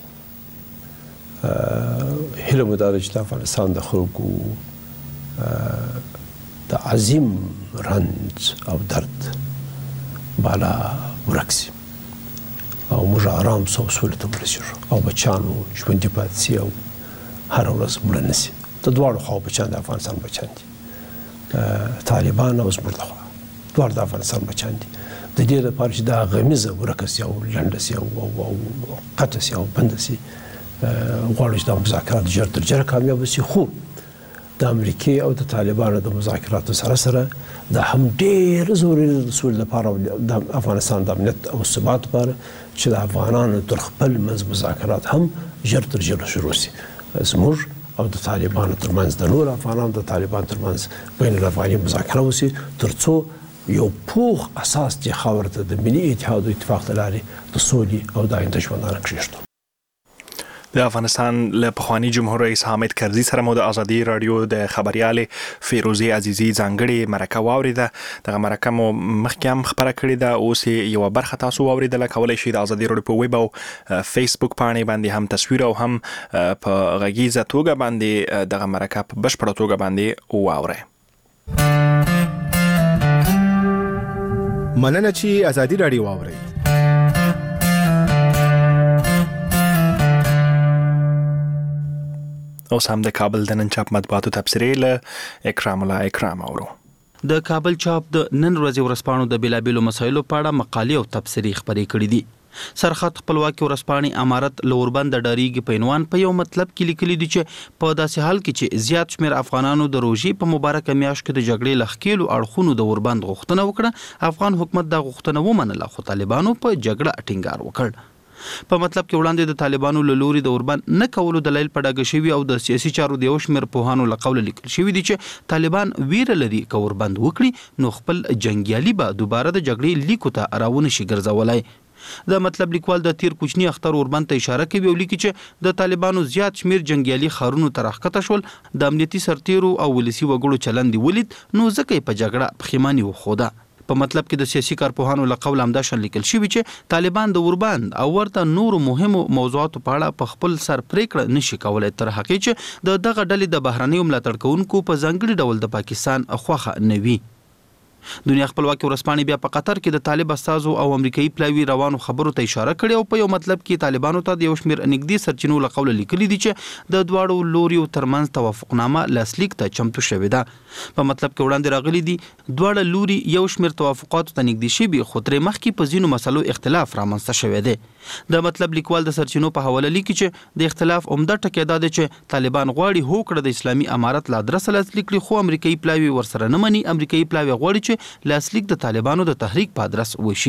هیله مې دا ده چې د افغانستان د خلکو د عظیم رنج او درد بالا ورک شي او موږ آرام سو سولې ته ورسېږو او بچیانو ژوندي پاتې شي او هره ورځ مړه نه شي. د دواړو خواو بچیان د افغانستان بچیان دي، طالبان او زموږ د خوا دواړه د افغانستان بچیان دي. د دې لپاره چې دا غمیزه ورکه شي او لنډه شي او قطع شي او بنده شي غواړو چې دا مذاکرات ژر تر ژره کامیاب شي. خو د امریکې او د طالبانو د مذاکراتو سره دا هم ډېر ضروري د سولې لپاره او د افغانستان د امنیت او ثبات لپاره چې د افغانانو تر خپل منځ مذاکرات هم ژر تر ژره شروع شي. زموږ او د طالبانو ترمنځ د نور افغانانو د طالبانو ترمنځ بین الافغاني مذاکره وشي تر څو یو پوخ اساس چې خاور ته د ملي اتحاد او اتفاق لارې د سولې او د آینده ژوندانه کېږدو. د افغانستان له پخوانی جمهور رئیس حامد کرزي سره مو د ازادي رادیو د خبريالې فیروزي عزیزي ځانګړي مرکه واوریده. دغه مرکه مو مخکې هم خبره کړې ده، اوس یو برخه تاسو واوریدله. کولی شئ د ازادي رادیو په ویب او فیسبوک باندې هم تصویر او هم په غږیزه توګه باندې دغه مرکه په بشپړه توګه باندې واورئ. مننه چې ازادي رادیو واورئ. اوس هم د کابل د نن چاپ مطبوعاتو تبصرې له اکرام الله اکرام اورو. د کابل چاپ د نن ورځې ورځپاڼو د بیلابیلو مسایلو په اړه مقالې او تبصرې خپرې کړې دي. سرخط خپلواکي ورځپاڼې امارت له اوربند ډاریږي په عنوان په یو مطلب کې لیکلي دي چې په داسې حال کې چې زیات شمېر افغانانو د روژې په مبارکه میاشت کې د جګړې له ښکېلو اړخونو د اوربند غوښتنه وکړه، افغان حکومت دا غوښتنه ومنله، خو طالبانو په جګړه ټینګار وکړ. په مطلب کې وړاندې د طالبانو له لوري د اوربند نه کولو دلایل په ډاګه شوي او د سیاسي چارو د یو شمېر پوهانو له قوله لیکل شوي دي چې طالبان ویره لري که اوربند وکړي نو خپل جنګیالي به دوباره د جګړې لیکو ته راونه شي ګرځولی. د مطلب لیکوال د تیر کوچني اختر اوربند ته اشاره کوي او لیکي چې د طالبانو زیات شمېر جنګیالي ښارونو ته راښکته شول، د امنیتي سرتیرو او ولسي وګړو چلند ولید نو ځکه یې په جګړه پښیماني وښوده. په مطلب کې د سیاسي کارپوهانو له قوله همداشان لیکل شوي چې طالبان د اوربند او ورته نورو مهمو موضوعاتو په اړه په خپل سر پریکړه نشي کولی تر هغې چې د دغه ډلې د بهرنیو ملاتړ کوونکو په ځانګړي ډول د پاکستان خوښه نه وي. دنیا خپلواکي ورځپاڼې بیا په قطر کې د طالب استازو او امریکایي پلاوي روانو خبرو ته اشاره کړې او په یو مطلب کې طالبانو ته د یو شمېر نږدې سرچینو له قوله لیکلي دي چې د دواړو لوریو ترمنځ توافقنامه لاسلیک ته چمتو شوې ده. په مطلب کې وړاندې راغلي دي دواړه لوري یو شمېر توافقاتو ته نږدې شوي، خو ترې مخکې په ځینو مسلو اختلاف رامنځته شوی دی. د مطلب لیکوال د سرچینو په حواله لیکي چې د اختلاف عمده ټکی دا دی چې طالبان غواړي هوکړه د اسلامي امارت له ادرسه لاسلیک کړي، خو امریکایي پلاوي ورسره نه مني. امریکایي پلاوي غواړي چې لاسلیک د طالبانو د تحریک په ادرس وشي.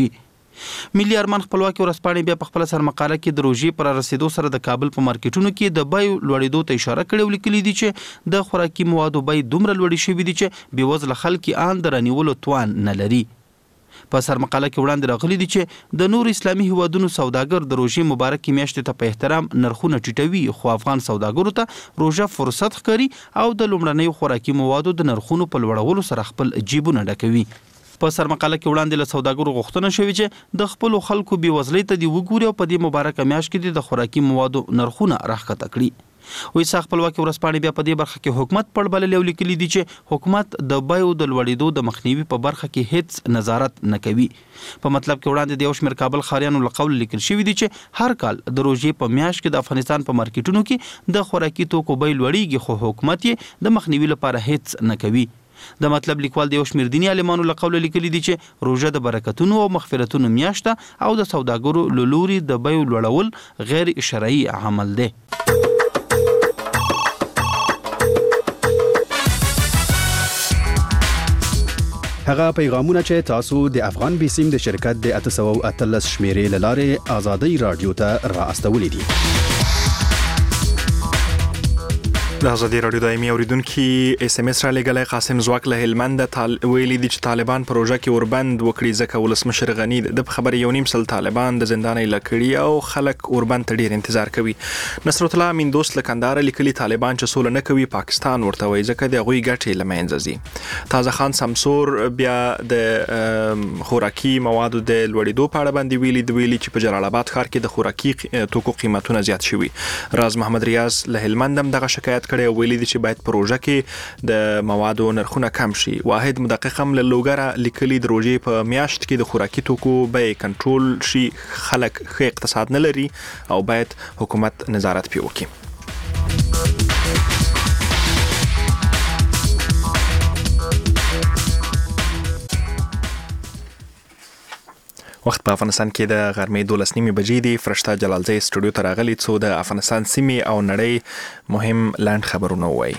ملي ارمان خپلواکي ورځپاڼې بیا په خپل سرمقاله کې د روژې پر رسیدو سره د کابل په مارکیټونو کې د بیو لوړېدو ته اشاره کړې او لیکلي دي چې د خوراکي موادو بیې دومره لوړې شوي دي چې بېوزله خلک ان د رانیولو توان نه لري. په سرمقاله کې وړاندې راغلي دي چې د نور اسلامي هیوادونو سوداګر د روژې مبارکې میاشتې ته په احترام نرخونه ټیټوي، خو افغان سوداګرو ته روژه فرصت ښکاري او د لومړنیو خوراکي موادو د نرخونو په لوړولو سره خپل جیبونه ډکوي. په سرمقاله کې وړاندې له سوداګرو غوښتنه شوې چې د خپلو خلکو بېوزلۍ ته دې وګوري او په دې مبارکه میاشت کې د خوراکي موادو نرخونه راښکته کړي. ویسا خپلواکي ورځپاڼې بیا په دې برخه کې حکومت پړ بللې او لیکلي دي چې حکومت د بیو د لوړېدو د مخنیوي په برخه کې هیڅ نظارت نه کوي. په مطلب کې وړاندې د یو شمېر کابل ښاریانو له قوله لیکل شوي دي چې هر کال د روژې په میاشت کې د افغانستان په مارکیټونو کې د خوراکي توکو بیې لوړېږي، خو حکومت یې د مخنیوي لپاره هیڅ نه کوي. د مطلب لیکوال د یو شمېر دیني عالمانو له قوله لیکلي دي چې روژه د برکتونو او مغفرتونو میاشت او د سوداګرو له لوري د بیو لوړول غیر شرعي عمل دی. هغه پیغامونه چې تاسو د افغان بي سیم د شرکت د 813 شمیرې لاره آزادي رادیو ته را استولې دي. د ازادي رادیو دایمي اوریدونکو اس ام اس را لګلای قاسم زواک له هلمند ویلي دي چې طالبان پروژه کې اوربند وکړي ځکه ولسمشر غنی د خبري یو نیم سل طالبان د زندان لکړي او خلک اوربند ته ډیر انتظار کوي. نصرت الله امین دوست لکندار لیکلي طالبان چې سول نه کوي پاکستان ورته وایي ځکه د غوي ګټې لمنځه ځي. تازه خان سمسور بیا د خوراکي موادو د لوړېدو په اړه باندې ویلي چې په جلال آباد ښار کې د خوراکي توکو قیمتونه زیات شوي. راز محمد ریاض له هلمند هم دغه شکایت کړي ویلي دي چې باید پروژه کې د موادو نرخونه کم شي. واحد مدقق هم له لوګره لیکلي د روزي په میاشت کې د خوراکي توکو بیې کنټرول شي. خلک ښه اقتصاد نه لري او باید حکومت نظارت پې وکړي. وخت په افغانستان کې د غرمې 12:30 بجې دی. فرشته جلالزی سټوډیو ته راغلی څو د افغانستان سیمې او نړۍ مهم لاند خبرونه وایي.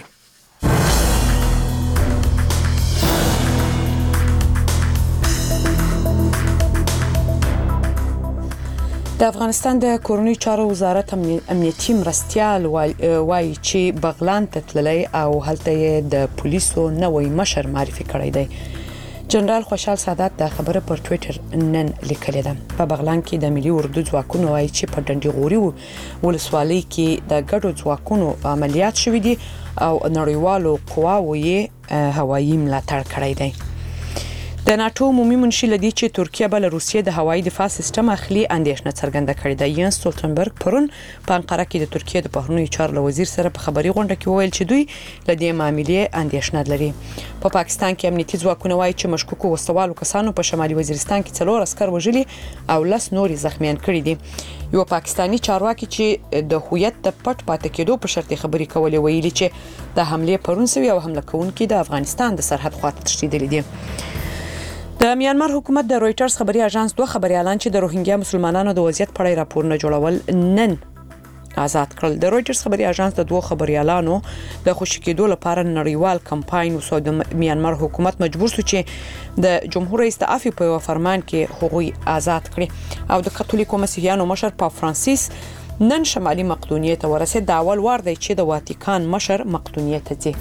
د افغانستان د کورنۍ چارو وزارت امنیتي مرستیال وایي چې بغلان ته تللی او هلته د پولیسو نوې مشر معرفي کړی دی. جنرال خوشحال سادات دا خبره پر ټوئیټر نن لیکلې ده. په بغلان کې د ملي اردو ځواکونو وایي چې په ډنډي غوري ولسوالۍ کې د ګډو ځواکونو عملیات شوې دي او نړیوالو قواوو یې هوایي ملاتړ کړی دی. د ناتو عمومي منشي لدی چې ترکیه بل روسیې د هوایي دفاع سیستم اخلي اندېښنه څرګنده کړې ده. یانس سټولټنبرګ پرون په انقره کې د ترکیه د بهرنیو چارو وزیر سره په خبري غونډه کې وویل چې دوی لدی معاملې اندېښنه لري. په پاکستان کې امنیتي ځواکونه وایي چې مشکوکو وسوالو کسانو په شمالي وزیرستان کې 4 عسكر وژلي او 10 نوري زخمیان کړي دي. یو پاکستانی چارواکي چې د هویت د پټ پاتې کېدو په شرط خبري کولې ویلي چې د حمله پرون سوي او حمله کوونکي د افغانستان د سرحد خواته تښتېدلي دي. د میانمار حکومت د رويټرز خبري اژانس دوه خبري اعلان چې د روهینګیا مسلمانانو د وضعیت په اړه راپورونه جوړول نن آزاد کړل. د رويټرز خبري اژانس د دوه خبري اعلانو د خوشی کېدو لپاره نړیوال کمپاین وسو. د میانمار حکومت مجبور شو چې د جمهور رئیس د عفو په فرمان کې حقوقي آزاد کړي او د کاتولیکو مسیحیانو مشر پاپ فرانسیس نن شمالي مقدونیه ته ورسېد. د اول وار دی چې د واتیکان مشر مقدونیه ته ځي.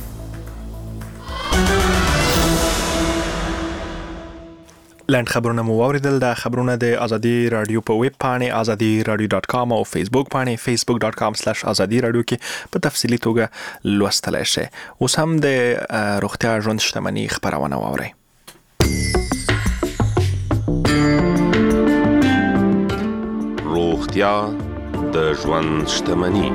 لاند خبرونه مو واوریدل. د خبرونه د ازادي رادیو په ویب پاڼې azadiradio.com او فیسبوک پاڼې facebook.com/azadiradio کې په تفصیلی توګه لوستلای شئ. اوس هم د روغتیا ژوند شتمنۍ خبرونه واورئ. روغتیا د ژوند شتمنۍ.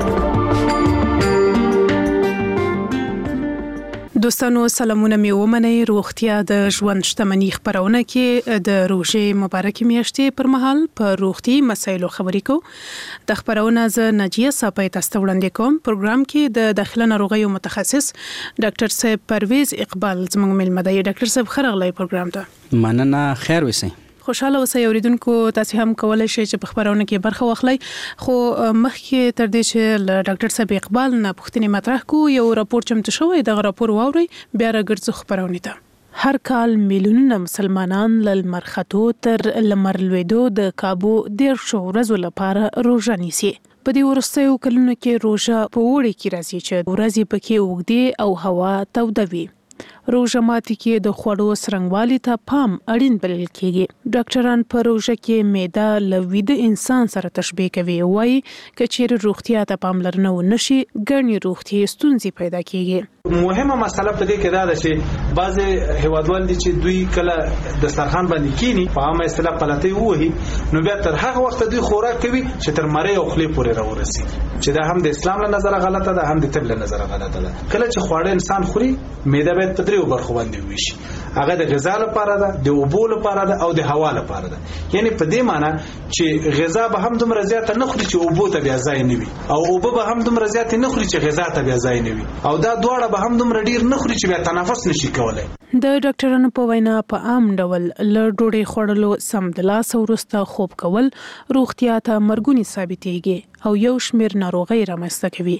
دوستانو سلامونه مې ومنئ. روغتیا د ژوند شتمنۍ خبرونه کې د روژې مبارکې میاشتې پر مهال په روغتي مسایلو خبرې کوو. د خبرونه ز نجیه صاحب تاسو وړاندې کوم. پروګرام کې د داخله ناروغیو متخصص ډاکټر صاحب پرویز اقبال زموږ ملمه دی. ډاکټر صاحب خیرغلی پروګرام ته مننه. خیر وسه. خوشاله اوسئ اوریدونکو. تاسو هم کولای شئ چې په خبرونه کې برخه واخلئ. خو مخکې تر دې چې ډاکټر صاحب اقبال نه پوښتنه مطرح کو یو راپور چمتو شوی د راپور واوري بیا راګرځو خبرونه ته. هر کال میلیونونه مسلمانان لمر خطو تر لمر لویدو د کابو 1.5 ورځې لپاره روزه نیسي. په دې ورستیو کلونو کې روزه په وړي کې راځي چې ورځې پکې وګدي او هوا توده وي. روزه ماتي کې د خوړو سرنګوالي ته پام اړین بلل کېږي. ډاکټران په روزه کې معده لوید انسان سره تشبیه کوي. وایي کچېر روغتیا ته پاملرنه ونشي ګڼي روغتي ستونزې پیدا کېږي. مهمه مسله په دې کې دا ده چې بعض هیوادوال دي چې دوی کله دسترخوان باندې کینی په عامه اصطلاح پلاتي وهي نو بیا تر هغه وخت دوی خوراک کوي چې تر مړی او خلی پورې راورسي چې دا هم د اسلام له نظر غلطه ده هم د طب له نظر غلطه ده. کله چې خواړه انسان خوري معده باید په دریو برخو باندې ویشي. هغه د غذا لپاره ده، د اوبو لپاره ده او د هوا لپاره ده. یعنی په دې معنی چې غذا به هم دومره زیاته نه خوري چې اوبو ته بیا ځای نه وي او اوبه به هم دومره زیاته نه خوري چې غذا ته بیا ځای نه وي او دا دواړه به هم دومره ډیر نه خوري چې بیا تنفس نشي کولای. د ډاکټرانو په وینا په عام ډول له ډوډۍ خوړلو سمدلاس وروسته خوب کول روغتیا ته مرګونی ثابتېږي او یو شمېر ناروغۍ رامنځته کوي.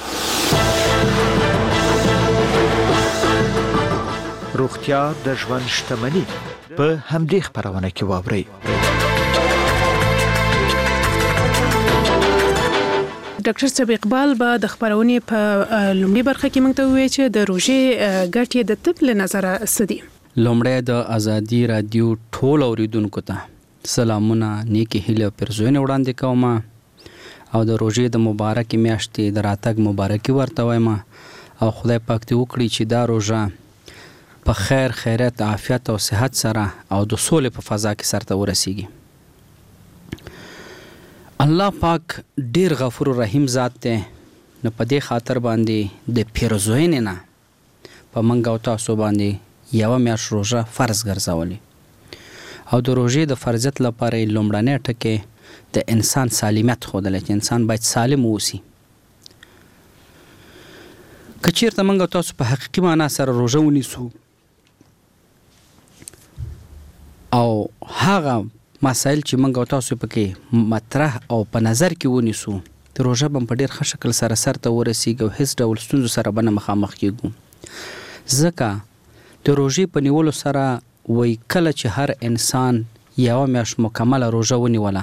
روغتیا د ژوند شتمنۍ په همدې خبرونه کې واورئ. ډاکټر صاحب اقبال به د خبرونې په لومړي برخه کې موږ ته وویل چې د روژې ګټې د طب له نظره څه دي. لومړی د ازادي رادیو ټول اوریدونکو ته سلامونه، نیکی هیله او پرزوینه وړاندې کوم او د روژې د مبارک میاشتې د راتګ مبارکي ورته وایم او خدای پاک دې وکړي چې دا روژه په خیر، خیرات، عافیت او صحت سره او د سولې په فضا کې سرته ورسیږي. الله پاک ډیر غفور رحیم ذات دی، نو په دې خاطر باندې د پیرزوینې نه په منګ او تاسو باندې یو میاشت روژه فرض ګرځولې او د روژې د فرضیت لپاره لومړنی ټکی د انسان سالمیت ښودلی چې انسان باید سالم اوسي. که چیرته منګ او تاسو په حقیقي معنا سره روژه ونیسو او هغه مسائل چې موږ او تاسو پکې مطرح او په نظر کې ونیسو، د روژه به په ډېر ښه شکل سره سرته ورسیږي او هیڅ ډول ستونزو سره به نه مخامخ کېږو. ځکه د روژې په نیولو سره وایي کله چې هر انسان یوه میاشت مکمله روژه ونیوله،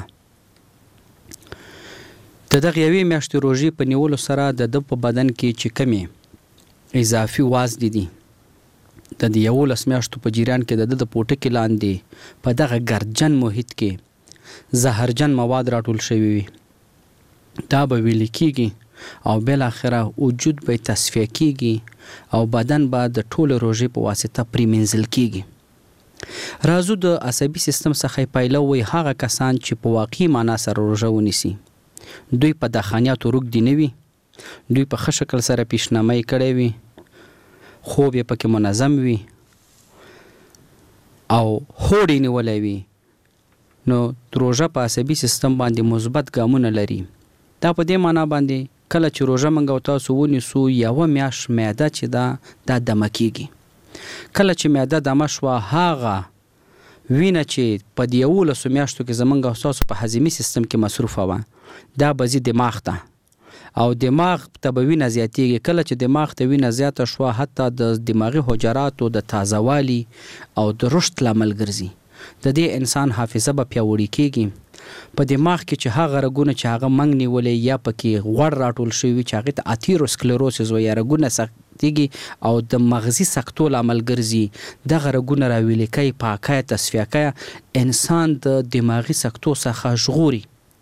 د دغه یوې میاشتې روژې په نیولو سره د ده په بدن کې چې کمې اضافي وازدې دي د 11 میاشتو په جریان کې د د پوټکي لاندې په دغه ګردجن محیط کې زهرجن مواد راټول شوي وي، دا به ویل کېږي او بالاخره وجود به تصفیه کېږي او بدن به د ټولې روژې په واسطه پرېمنځل کېږي. راځو د عصبي سیستم څخه پیله وایي هغه کسان چې په واقعي معنا سره روژه ونیسي، دوی په دخانیاتو روږدي نه وي، دوی په ښه شکل سره پیشنامۍ کړی وي، خوب یې پکې منظم وي او هوډ یې نیولی وي، نو روژه په عصبي سیستم باندې مثبت ګامونه لري. دا په دې معنا باندې کله چې روژه موږ او تاسو ونیسو یوه میاشت معده چې دا دمه کېږي. کله چې معده دمه شوه، هغه وینه چې په 11 میاشتو کې زموږ او تاسو په هضمي سیستم کې مصروفه وه، دا به ځي دماغ ته او دماغ ته به وینه زیاتیږي. کله چې دماغ ته وینه زیاته شوه، حتی د دماغي حجراتو د تازهوالي او د رشد لامل ګرځي. د دې انسان حافظه به پیاوړې کېږي. په دماغ کې چې هغه رګونه چې هغه منګ نیولې یا پکې غوړ راټول شوي وي چې هغې ته اتیروسکلروسس وایي، رګونه سختېږي او د مغزي سختو لامل ګرځي. دغه رګونه راویلې کوي، پاکه تصفیه کوي، انسان د دماغي سختو څخه ژغوري.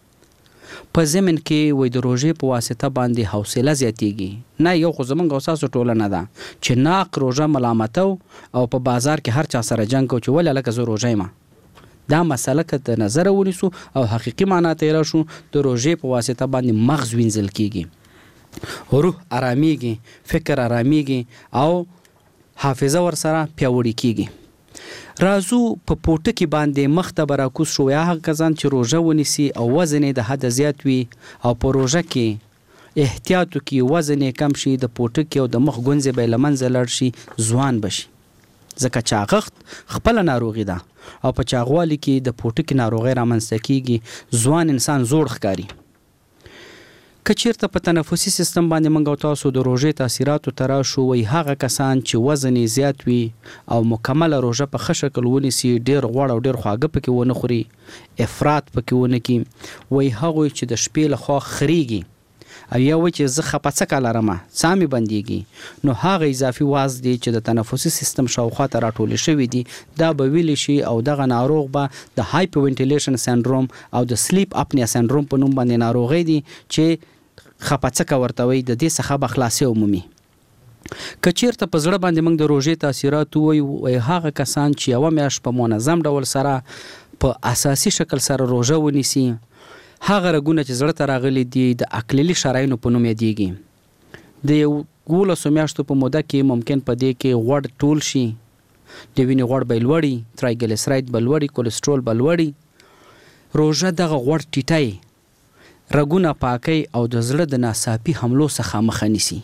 په ضمن کې وایي د روژې په واسطه باندې حوصله زیاتیږي. نه یو خو زموږ او ستاسو ټولنه ده چې ناق روژه ملامتو او په بازار کې هر چا سره جنګ کوو چې ولې هلکه زه روژه یم. دا مسله که د نظره ونیسو او حقیقي معنا ته یې راشو، د روژې په واسطه باندې مغز وینځل کېږي، روح ارامېږي، فکر ارامېږي او حافظه ورسره پیاوړې کېږي. راځو په پوټکي باندې مخ ته به راکوز شو. هغه کسان چې روژه ونیسي او وزن یې د حده زیات وي او په روژه کې احتیاط وکړي، وزن یې کم شي، د پوټکي او د مخ ګونځې به یې له منځه لاړ شي، ځوان به شي. ځکه چاغښت خپله ناروغي ده او په چاغوالي کې د پوټکي ناروغۍ رامنځته کېږي، ځوان انسان زوړ ښکاري. که چیرته په تنفسي سیستم باندې موږ او تاسو د روژې تاثیراتو ته راشو، وایي هغه کسان چې وزن یې زیات وي او مکمله روژه په ښه شکل ونیسي، ډېر غوړ او ډېر خواږه پکې ونه خوري، افراط پکې ونه کړي، وایي هغوی چې د شپې لخوا خریږي او یا وایي چې زه خپڅکه لرم، ساه مې بندېږي، نو هغه اضافي واز دی چې د تنفسي سیستم شاوخوا ته راټولې شوي دي، دا به ویلی شي او دغه ناروغ به د هایپو وینټیلیشن سنډروم او د سلیپ اپنیا سنډروم په نوم باندې ناروغۍ دي چې خپڅکه ورته وایي، د دې څخه به خلاصي ومومي. که چیرته په زړه باندې موږ د روژې تاثیرات ووایو، هغه کسان چې یوه میاشت په منظم ډول سره په اساسي شکل سره روژه ونیسي، هغه رګونه چې زړه ته راغلي دي د اکلیلي شرايینو په نوم یادېږي. د 11 میاشتو په موده کې ممکن په دې کې غوړ ټول شي، د وینې غوړ به لوړي، ترایګلیسراید به لوړي، کولیسټرول به لوړي. روژه دغه غوړ ټیټی، رګونه پاکي او د زړه د ناڅاپي حملو څخه مخه نیسي،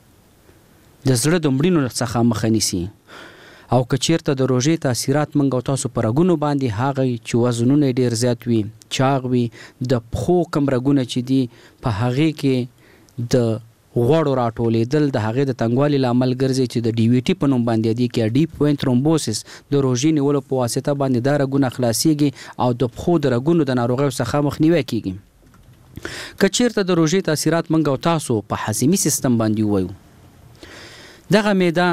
د زړه د مړینو څخه مخه نیسي. او که چیرته د روژې تاثیرات موږ او تاسو په رګونو باندې هغه چې وزنونه ډېر زیات وي، چاغ وي، د پښو کم رګونه چې دي په هغې کې د غوړو راټولېدل د هغې د تنګوالي لامل ګرځي چې د ډي وي ټي په نوم باندې یادېږي، ډیپ وین ترومبوسس. د روژې نیولو په واسطه باندې دا رګونه خلاصېږي او د پښو د رګونو د ناروغیو څخه مخنیوی کېږي. کچیرته د روژې تاثیرات منګ او تاسو په هضمي سیستم باندې وایو دغه معده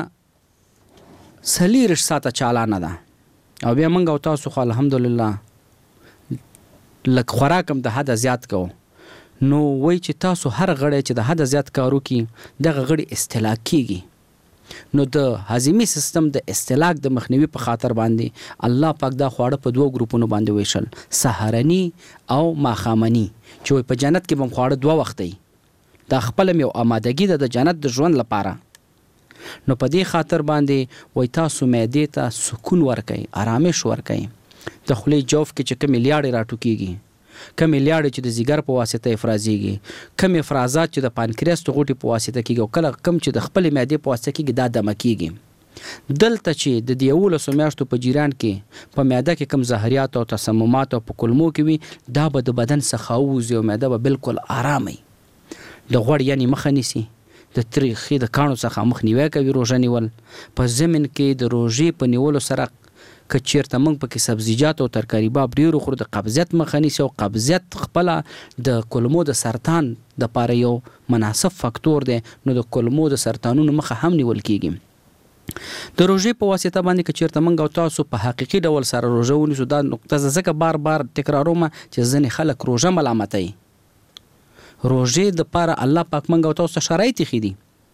40 ساعته چالانه ده او بیا منګ او تاسو خو الحمدلله لک خوراک هم د حد زیات کو نو وای چې تاسو هر غړی چې د حد زیات کارو کی دغه غړي استهلاک کیږي نو د هضمي سیستم د استهلاک د مخنیوي په خاطر باندې الله پاک دا خواړه په دوه ګروپونو باندې ویشل سحرنی او ماخامنی چې په جنت کې بم خواړه دوه وخت دی دا خپل یو آمادګي د جنت د ژوند لپاره نو په دې خاطر باندې وای تاسو معدې ته سکون ورکړئ آرامش ورکړئ د خولې جوف کې چې کوم لیاړې راټوکیږي کوم لیاړې چې د زیګر په واسطه افرازيږي کوم افرازات چې د پانکریاس د غوټي په واسطه کېږي او کله کم چې د خپل معدې په واسطه کېږي دا دمه کېږي دلته چې د دیولو سمیاشتو په جیران کې په معده کې کم زهريات او تسممات او په کلمو کې وي دا به د بدن څخه ووځي او معده به بالکل آرامي د غوړ یعنی مخه نیسي د تریخي د کانو څخه مخنیوي کوي روژه نیول په ضمن کې د روژې په نیولو سره کچیرته موږ پکې سبزیجات او ترکاری باب ډیرو خور د قبضیت مخه نیسي او قبضیت خپل د کولمو د سرطان د پاره یو مناسب فاکتور دی نو د کولمو د سرطانونو مخه هم نیول کیږي د روژې په واسطه باندې کچیرته موږ او تاسو په حقيقي ډول سره روژه ونیسو دا نقطه ځکه بار بار تکراروم چې ځنې خلک روژه ملامتای روژې د پاره الله پاک موږ او تاسو شرایط خېدي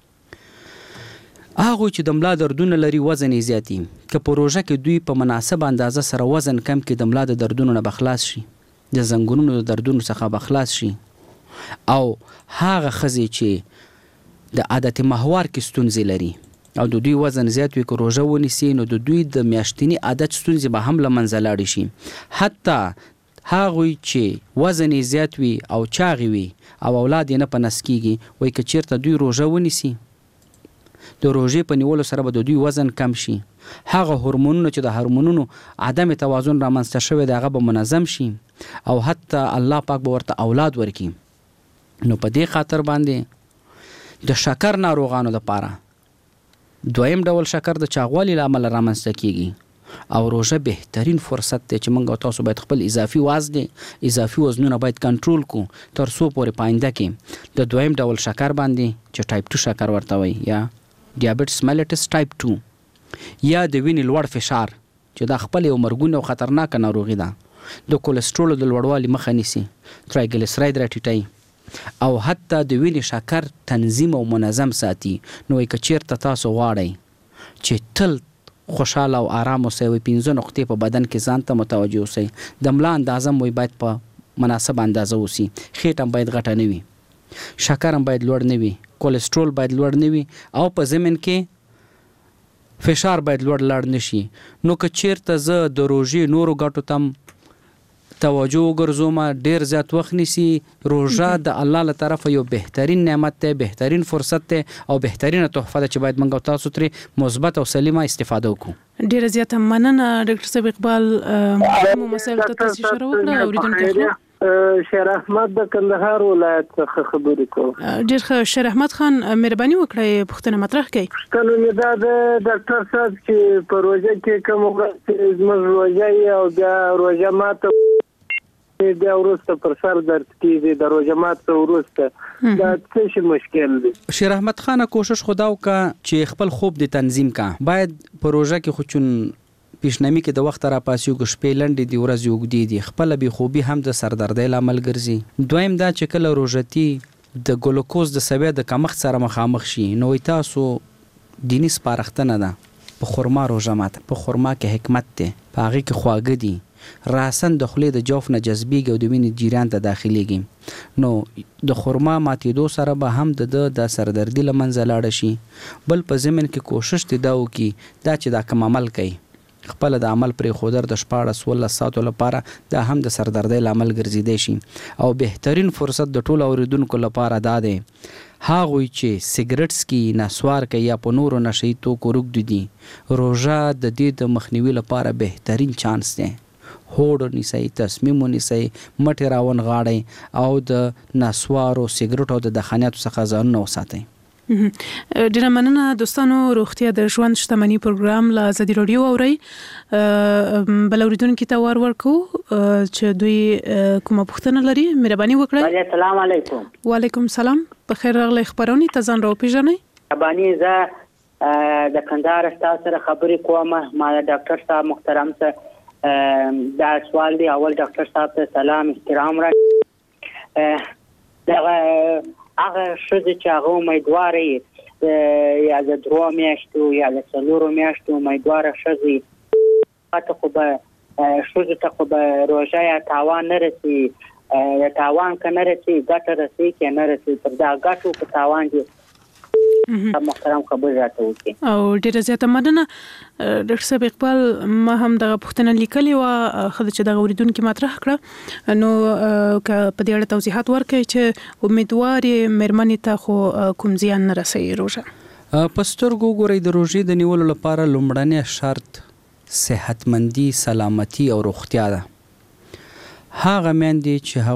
هغه چې د ملا دردونه لري وزن یې زیاتی که په روژه کې دوی په مناسب اندازه سره وزن کم کې د ملا د دردونو نه بخلاص شي د زنګونونو د دردونو څخه بخلاص شي او هغه خزي چې د عادت محور کې ستونزې لري او د دوی وزن زیات وي که روژه ونیسي نو د دوی د میاشتنی عادت ستونزې به هم له منځه لاړې شي حتی هغه چې وزن یې زیات وي او چاغي وي او اولاد یې نه په نس کېږي وایي که چیرته دوی روژه ونیسي د روژې په نیولو سره به د دوی وزن کم شي هغه هورمونونه چې د هورمونونو عدم توازن رامنځته شوی دی هغه به منظم شي او حتی الله پاک به ورته اولاد ورکړي نو په دې خاطر باندې د شکر ناروغانو لپاره دویم ډول شکر د چاغوالي له امله رامنځته کیږي او روژه بهترین فرصت دی چې موږ تاسو باید خپل اضافي وزنونه باید کنټرول کو تر څو پورې پاینده کې د دویم ډول شکر باندې چې ټایپ 2 شکر ورته وي یا ډیابټس میلیټس ټایپ 2 یا د وینې لوړ فشار چې دا خپل یو مرګونه او خطرناک ناروغي ده د کولیسټرول د لوړوالي مخه نیسي ترایګلیسراید راټیټي او حتی د وینې شکر تنظیم او منظم ساتي نو که چیرته تاسو غواړئ چې تل خوشاله او آرام اوسئ 15 نقطې په بدن کې ځان ته متوجه اوسئ د ملا اندازه مو باید په مناسب اندازه اوسي خېټه باید غټه نه وي شکر هم باید لوړ نه وي کولیسټرول باید لوړ نه وي او په ضمن کې فشار باید لوړ لاړ نشي نو که چیرته زه د روژې نورو ګټو تم توجه وګرځوم ډیر زیات وخت نیسي روژه د الله له طرفه یو بهترین نعمت دی بهترین فرصت دی او بهترینه تحفه ده چې باید موږ تاسو ترې مثبت او سلیمه استفاده وکړو ډیر زیات مننه ډاکټر صاحب اقبال مو مسائل ته تاسو اشاره وکړه اوریدونکو شیر احمد د کندهار ولایت څخه خبرې کوم ډیر ښه شیر احمد خان مهرباني وکړئ پوښتنه مطرح کړئ پوښتنه مې دا د ډاکټر صاحب چې په روژه کې کوم وخت زموږ روژه او بیا روژه ماته بیا وروسته پر سر درد کېږي د روژه ماته وروسته دا څه مشکل دی شیر احمد خان کوشش خدا وکړه چې خپل خوب د تنظیم کا باید په روژه کې خو چون پیشنمی کې د وخت را پاسیو کې شپې لنډې دی ورځې وګدي دي خپل به خوبي هم د سردردۍ لامل ګرځي دویم دا چې کله روژتي د ګلوکوز د سوي د کمښت سره مخامخ شي نو تاسو دیني سپارښتنه ده په خرما روژه ماته په خرما کې حکمت ده په هغه کې خواږه دي راسن د خولې د جوف نه جذبېږي او د وینې جریان ته داخليږي نو د خرما ماتېدو سره به هم د سردردي له منځه لاړ شي بل په ضمن کې کوشش دا وکړي دا چې دا کوم عمل کوي خپل د عمل پر خودر د 14 ساعتو لپاره دا هم د سردردۍ لامل ګرځیدي شي او بهترین فرصت د ټولو اوریدونکو لپاره دا دی هغه چې سیګریټس کې نسوار کوي یا په نورو نشي توکو روګ دي روژه د دې د مخنیوي لپاره بهترین چانس دی هوډ نیسي تصمیم نیسي مټ راون غاړي او د نسوارو سیګریټ او د دخانیاتو څخه ځان نه وساتئ ډیره مننه دوستانو. روغتیا د ژوند شتمنۍ پروګرام له ازادي رادیو اوري. بل اوریدونکو ته ورکو چې دوی کومه پوښتنه لري مهرباني وکړئ. السلام علیکم. وعلیکم السلام. بخیر راغلی خبرونه ته ځان راوپیژنئ. مهرباني زه د کندهار استاد سره خبرې کوم. ما د ډاکټر صاحب محترم ته دا سوال دی. اول ډاکټر صاحب ته سلام احترام را دا هغه شذ چې هغه امیدوارې یا د 3 میاشتو یا د 4 میاشتو امیدواره شذ ته خو به شذ ته خو به روژه یا تاوان نه رسي یا تاوان که نه رسي ګټه رسي که نه رسي تر دا ګټو په تاوان دي محترم خبر راته وکړي. او ډیره زیاته مننه ډاکټر صاحب اقبال. ما هم دغه پوښتنه لیکلې و خو چې دغه اوریدونکو مطرح کړه نو که په دې اړه توضیحات ورکړي چې امیدوارې مېرمنې ته خو کوم زیان نه رسوي روژه. په سترګو ګورئ د روژې د نیولو لپاره لومړنی شرط صحتمندي، سلامتي او روغتیا ده. هغه میندې چې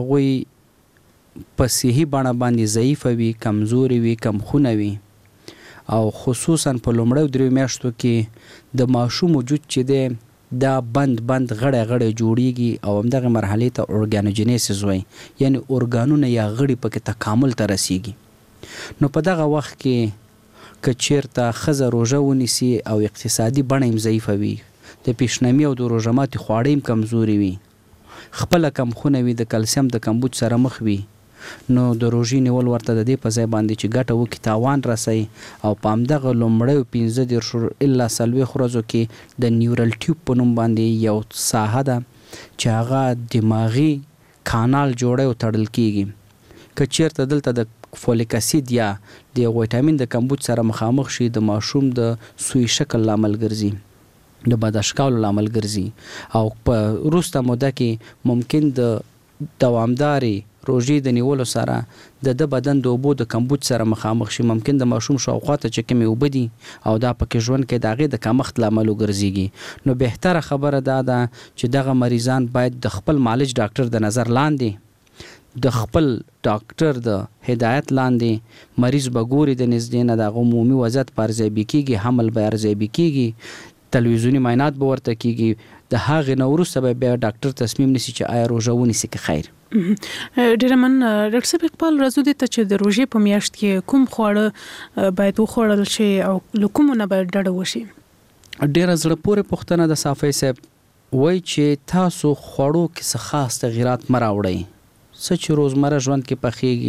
هغوی په صحي بڼه باندې ضعیفه وي، کمزوري وي، کمخونه وي او خصوصا په لومړیو 3 میاشتو کې د ماشوم وجود چې دی دا بند غړی جوړیږي او همدغه مرحلې ته اورګانوجینیسیس وایي، یعنی ارګانونه یا غړي پکې تکامل ته رسیږي. نو په دغه وخت کې که چیرته ښځه روژه ونیسي او اقتصادي بڼه هم ضعیفه وي، د پیشنمي او د روژه ماتي خواړه هم کمزوري وي، خپله کمخونه وي، د کلسیم د کمبود سره مخ وي، نو د روژې نیول ورته د دې په ځای باندې چې ګټه وکړي تاوان رسوي. او په همدغه لومړیو 15 الا 40 ورځو کې د نیورل ټیوب په نوم باندې یو ساحه ده چې هغه دماغي کانال جوړي او تړل کیږي. که چیرته دلته د فولیک اسید یا د ویټامین د کمبود سره مخامخ شي، د ماشوم د سوی شکل لامل ګرځي، د بداشکال لامل ګرځي او په وروسته موده کې ممکن د دوامداري روژې د نیولو سره د بدن د اوبو د کمبود سره مخامخ شي. ممکن د ماشوم شاوخوا ته چې کومې اوبه دي او دا پکې ژوند کې د هغې د کمښت لامل وګرځېږي. نو بهتره خبره دا ده چې دغه مریضان باید د خپل معالج ډاکټر د نظر لاندې، د خپل ډاکټر د هدایت لاندې مریض به ګوري د نږدې نه، د هغه عمومي وضعیت به ارزیابي کېږي، حمل به ارزیابي کېږي، تلویزیوني معاینات به ورته کېږي. د هغې نه وروسته به بیا ډاکټر تصمیم نیسي چې آیا روژه ونیسي که خیر. ډیره مننه ډاکټر صاحب اقبال. راځو دې ته چې د روژې په میاشت کې کوم خواړه باید وخوړل شي او له کومو نه باید ډډه وشي؟ ډیره زړه پورې پوښتنه د صافی صاحب. وایي چې تاسو خوړو کې څه خاص تغیرات مه راوړئ، څه چې روزمره ژوند کې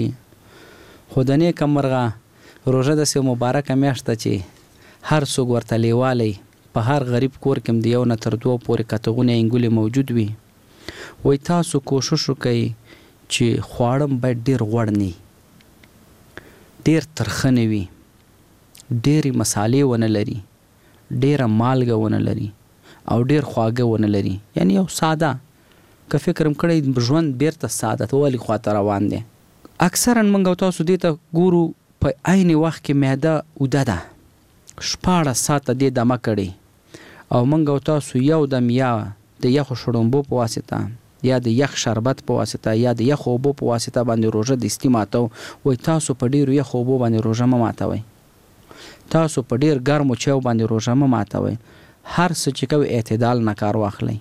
پخیږي. خو د نیکه مرغه روژه داسې مبارکه میاشت ده چې هر څوک ورته لیوالی، په هر غریب کور کې د 1 نه تر 2 پورې کتغونه انګولې موجود وي. وای تاسو کوشش وکئ چې خواړم باید ډیر غوړ نه، ډیر ترخه نه وي، ډیرې مسالې ونه لري، ډیره مالګه ونه لري او ډیر خواږه ونه لري. یعنی یو ساده، که فکر کړئ ژوند بیرته ساده والی خواته روان دی. اکثرا موږ تاسو دې ته ګورو په عین وخت کې معده اوده ده، 14 ساعته دې دمه کړي او موږ تاسو یو دم یا د یخو شړومبو په واسطه یا د یخ شربت په واسطه یا د یخ اوبو په واسطه باندې روژه د استی ماتو. وای تاسو په ډیرو یخ اوبو باندې روژه مه ماتوئ، تاسو په ډیر ګرمو چایو باندې روژه مه ماتوئ. هر څه چې کوئ اعتدال نه کار واخلئ،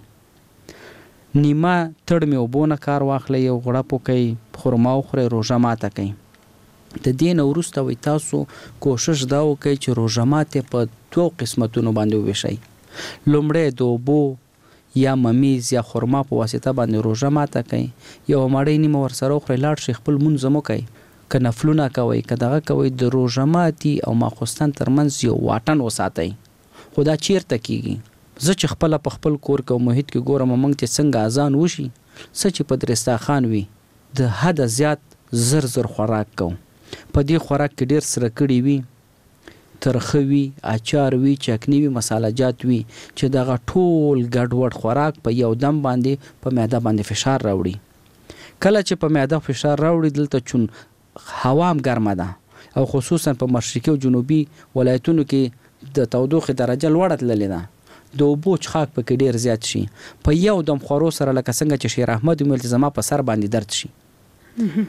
نیمه تړمې اوبو نه کار واخلئ، یو غړپ وکئ، خرما وخورئ، روژه ماته کئ. د دې نه وروسته وای تاسو کوشش دا وکئ چې روژه ماتې په 2 قسمتونو باندې وویشئ. لومړی د اوبو یا ممیز یا خرما په واسطه باندې روژه ماته کوي، یو مړۍ نیمه ورسره وخورئ، لاړ شئ خپل لمونځ مو کوئ، که نفلونه کوئ که دغه کوئ، د روژه ماتي او ماخوستن ترمنځ یو واټن وساتئ. خو دا چیرته کیږي؟ زه چې خپله په خپل کور کې او محیط کې ګورم موږ ته څنګه اذان وشي، څه چې په درستاخان وي د حده زیات زر خوراک کوو. په دې خوراک کې ډیر سره کړي وي، ترخه وي، اچار وي، چکنی وي، مساله جات وي، چې دغه ټول ګډوډ خوراک په یو دم باندې په معده باندې فشار راوړي. کله چې په معده فشار راوړي دلته چون هوا هم ګرمه ده او خصوصا په مشرقي او جنوبي ولایتونو کې د تودوخې درجه لوړه تللې ده، د اوبو څښاک پکې ډیر زیات شي. په یو دم خورو سره لکه څنګه چې شیر احمد ویل چې زما په سر باندې درد شي.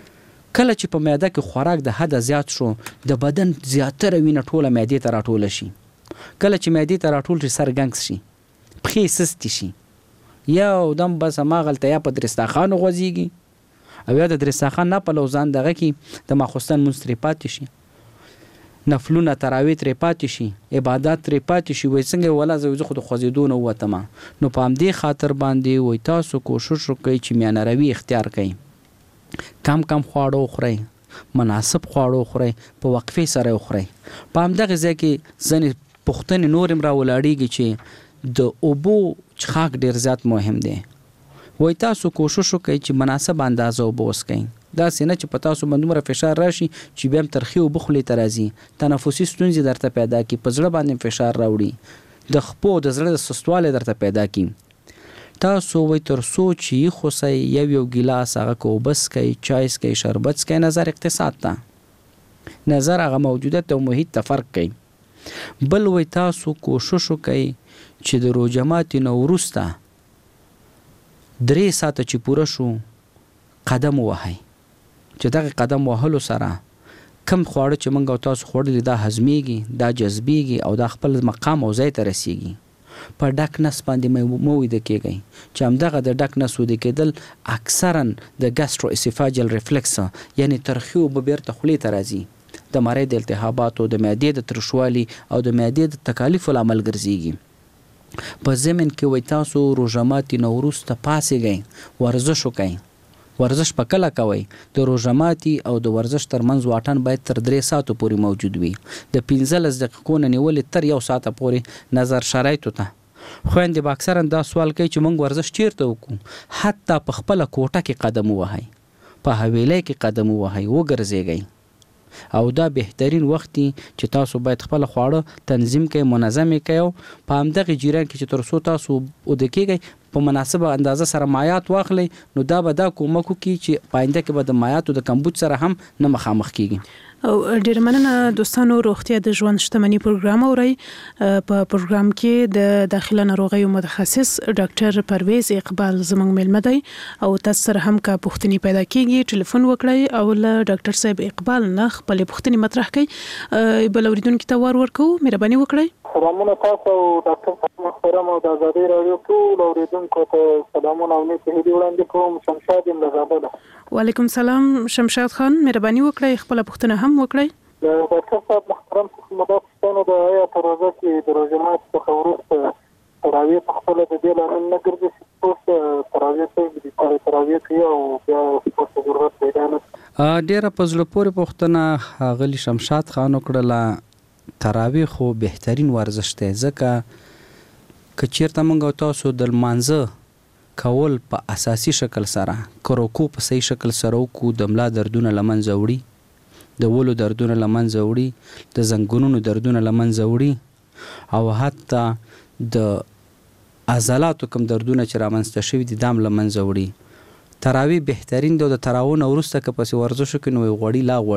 کله چې په معده کې خوراک د حد زیات شو د بدن زیاتره وینه ټوله معدې ته راټول شي. کله چې معدې ته راټول شي سر ګنګس شي، پښې سستې شي، یو دم بس هماغلته یا په درستاخان غوځېږي او یا د درستاخان نه په لوزان دغه کې د ماخوستن مونځ ترې پاتې شي، نفلونه تراویح ترې پاتې شي، عبادات ترې پاتې شي. وایي څنګه ولا زه خو د خوځېدو نه ووتم. نو په همدې خاطر باندې وایي تاسو کوشش وکړئ چې میانه روي اختیار کړئ، کم خواړه وخورئ، مناسب خواړه وخورئ، په وقفې سره وخورئ. په همدغه ځای کې ځینې پوښتنې نور هم راولاړېږي چې د اوبو څښاک ډېر زیات مهم دی. وایي تاسو کوشش وکړئ چې مناسب اندازه اوبه وڅښئ. داسې نه چې په تاسو باندې دومره فشار راشي چې بیا هم ترخې اوبه خولې ته راځي، تنفسي ستونزې درته پیدا کړي، په زړه باندې فشار راوړي، د خپو د زړه د سستوالی درته پیدا کړي. تاسو وایي تر څو چې یخ اوسئ یو ګیلاس هغه که اوبه څښئ، چای څښئ، شربت څښئ. نظر اقتصاد ته، نظر هغه موجودیت او محیط ته فرق کوي. بل وایي تاسو کوشش وکئ چې د روژه ماتي نه وروسته 3 ساعته چې پوره شو قدم ووهئ، چې دغه قدم وهلو سره کم خواړه چې موږ او تاسو خوړلي دا هضمېږي، دا جذبېږي او دا خپل مقام او ځای ته رسېږي. په ډک نس باندې مو ویده کېږئ چې همدغه د ډک نس ویده کېدل اکثرا د ګاسټرو اسیفاجل ریفلکس یعنې ترخې اوبه بیرته خولې ته راځي، د مرۍ د التهاباتو، د معدې د ترشوالي او د معدې د تکالیفو لامل ګرځېږي. په ضمن کې وایي تاسو روژه ماتي نه وروسته پاڅېږئ، ورزش وکئ. ورزش په کله کوئ؟ د روژه ماتي او د ورزش ترمنځ واټن باید تر 3 ساعتو پورې موجود وي، د 15 دقیقو نه نیولې تر 1 ساعته پورې نظر شرایطو ته. خویندې به اکثرا دا سوال کوي چې موږ ورزش چیرته وکړو؟ حتی په خپله کوټه کې قدم ووهئ، په حویلی کې قدم ووهئ، وګرځېږئ. او دا بهترین وخت دی چې تاسو باید خپل خواړه تنظیم کړئ، منظم کړئ او په همدغه جریان کې چې تر څو تاسو وده کېږئ په مناسبه اندازه سره مایات واخلئ، نو دا به دا کومک وکړي چې په آینده کې به د مایاتو د کمبود سره هم نه مخامخ کېږي. او ډېر مننه دوستانو. روغتیا د ژوند شتمني پروګرام اورئ. په پروګرام کې د داخله ناروغیو متخصص ډاکټر پرویز اقبال زموږ میلمه دی او تاسو سره هم که پوښتنې پیدا کیږي ټلیفون وکړئ او له ډاکټر صاحب اقبال نه خپل پوښتنې مطرح کړئ. بل اوریدونکو ته ورکو، مهرباني وکړئ. سلامونه تاسو او ډاکټر صاحب محترم او د آزادۍ راډیو ټول اوریدونکو ته سلامونه او نیک هیلې وړاندې کوم. شمشاد یم له زابله. وعلیکم سلام شمشاد خان، مهرباني وکړئ خپل پوښتنه هم وکړئ. ډاکټر صاحب محترم څخه مدا پوښتنه ده، آیا په روژه کې د روژه ماتي څخه وروسته تراویح په خپله د دې لامل نه ګرځي چې اوس تراویح کوي، تراویح کوي او بیا ورته ضرورت پیدا نه شي؟ ډېره په زړه پورې پوښتنه ښاغلي شمشاد خان وکړله. تراویح خو بهترین ورزش دی، ځکه که چېرته موږ او تاسو د لمانځه کول په اساسي شکل سره، که رکوع په صحیح شکل سره وکړو، د ملا دردونه له منځه وړي، د ولو دردونه له منځه وړي، د زنګونونو دردونه له منځه وړي او حتی د عضلاتو کوم دردونه چې رامنځته شوي دي دا هم له منځه وړي. تراویح بهترین دی او د تراویح نه وروسته که پسې ورزش وکړي نو غوړي لا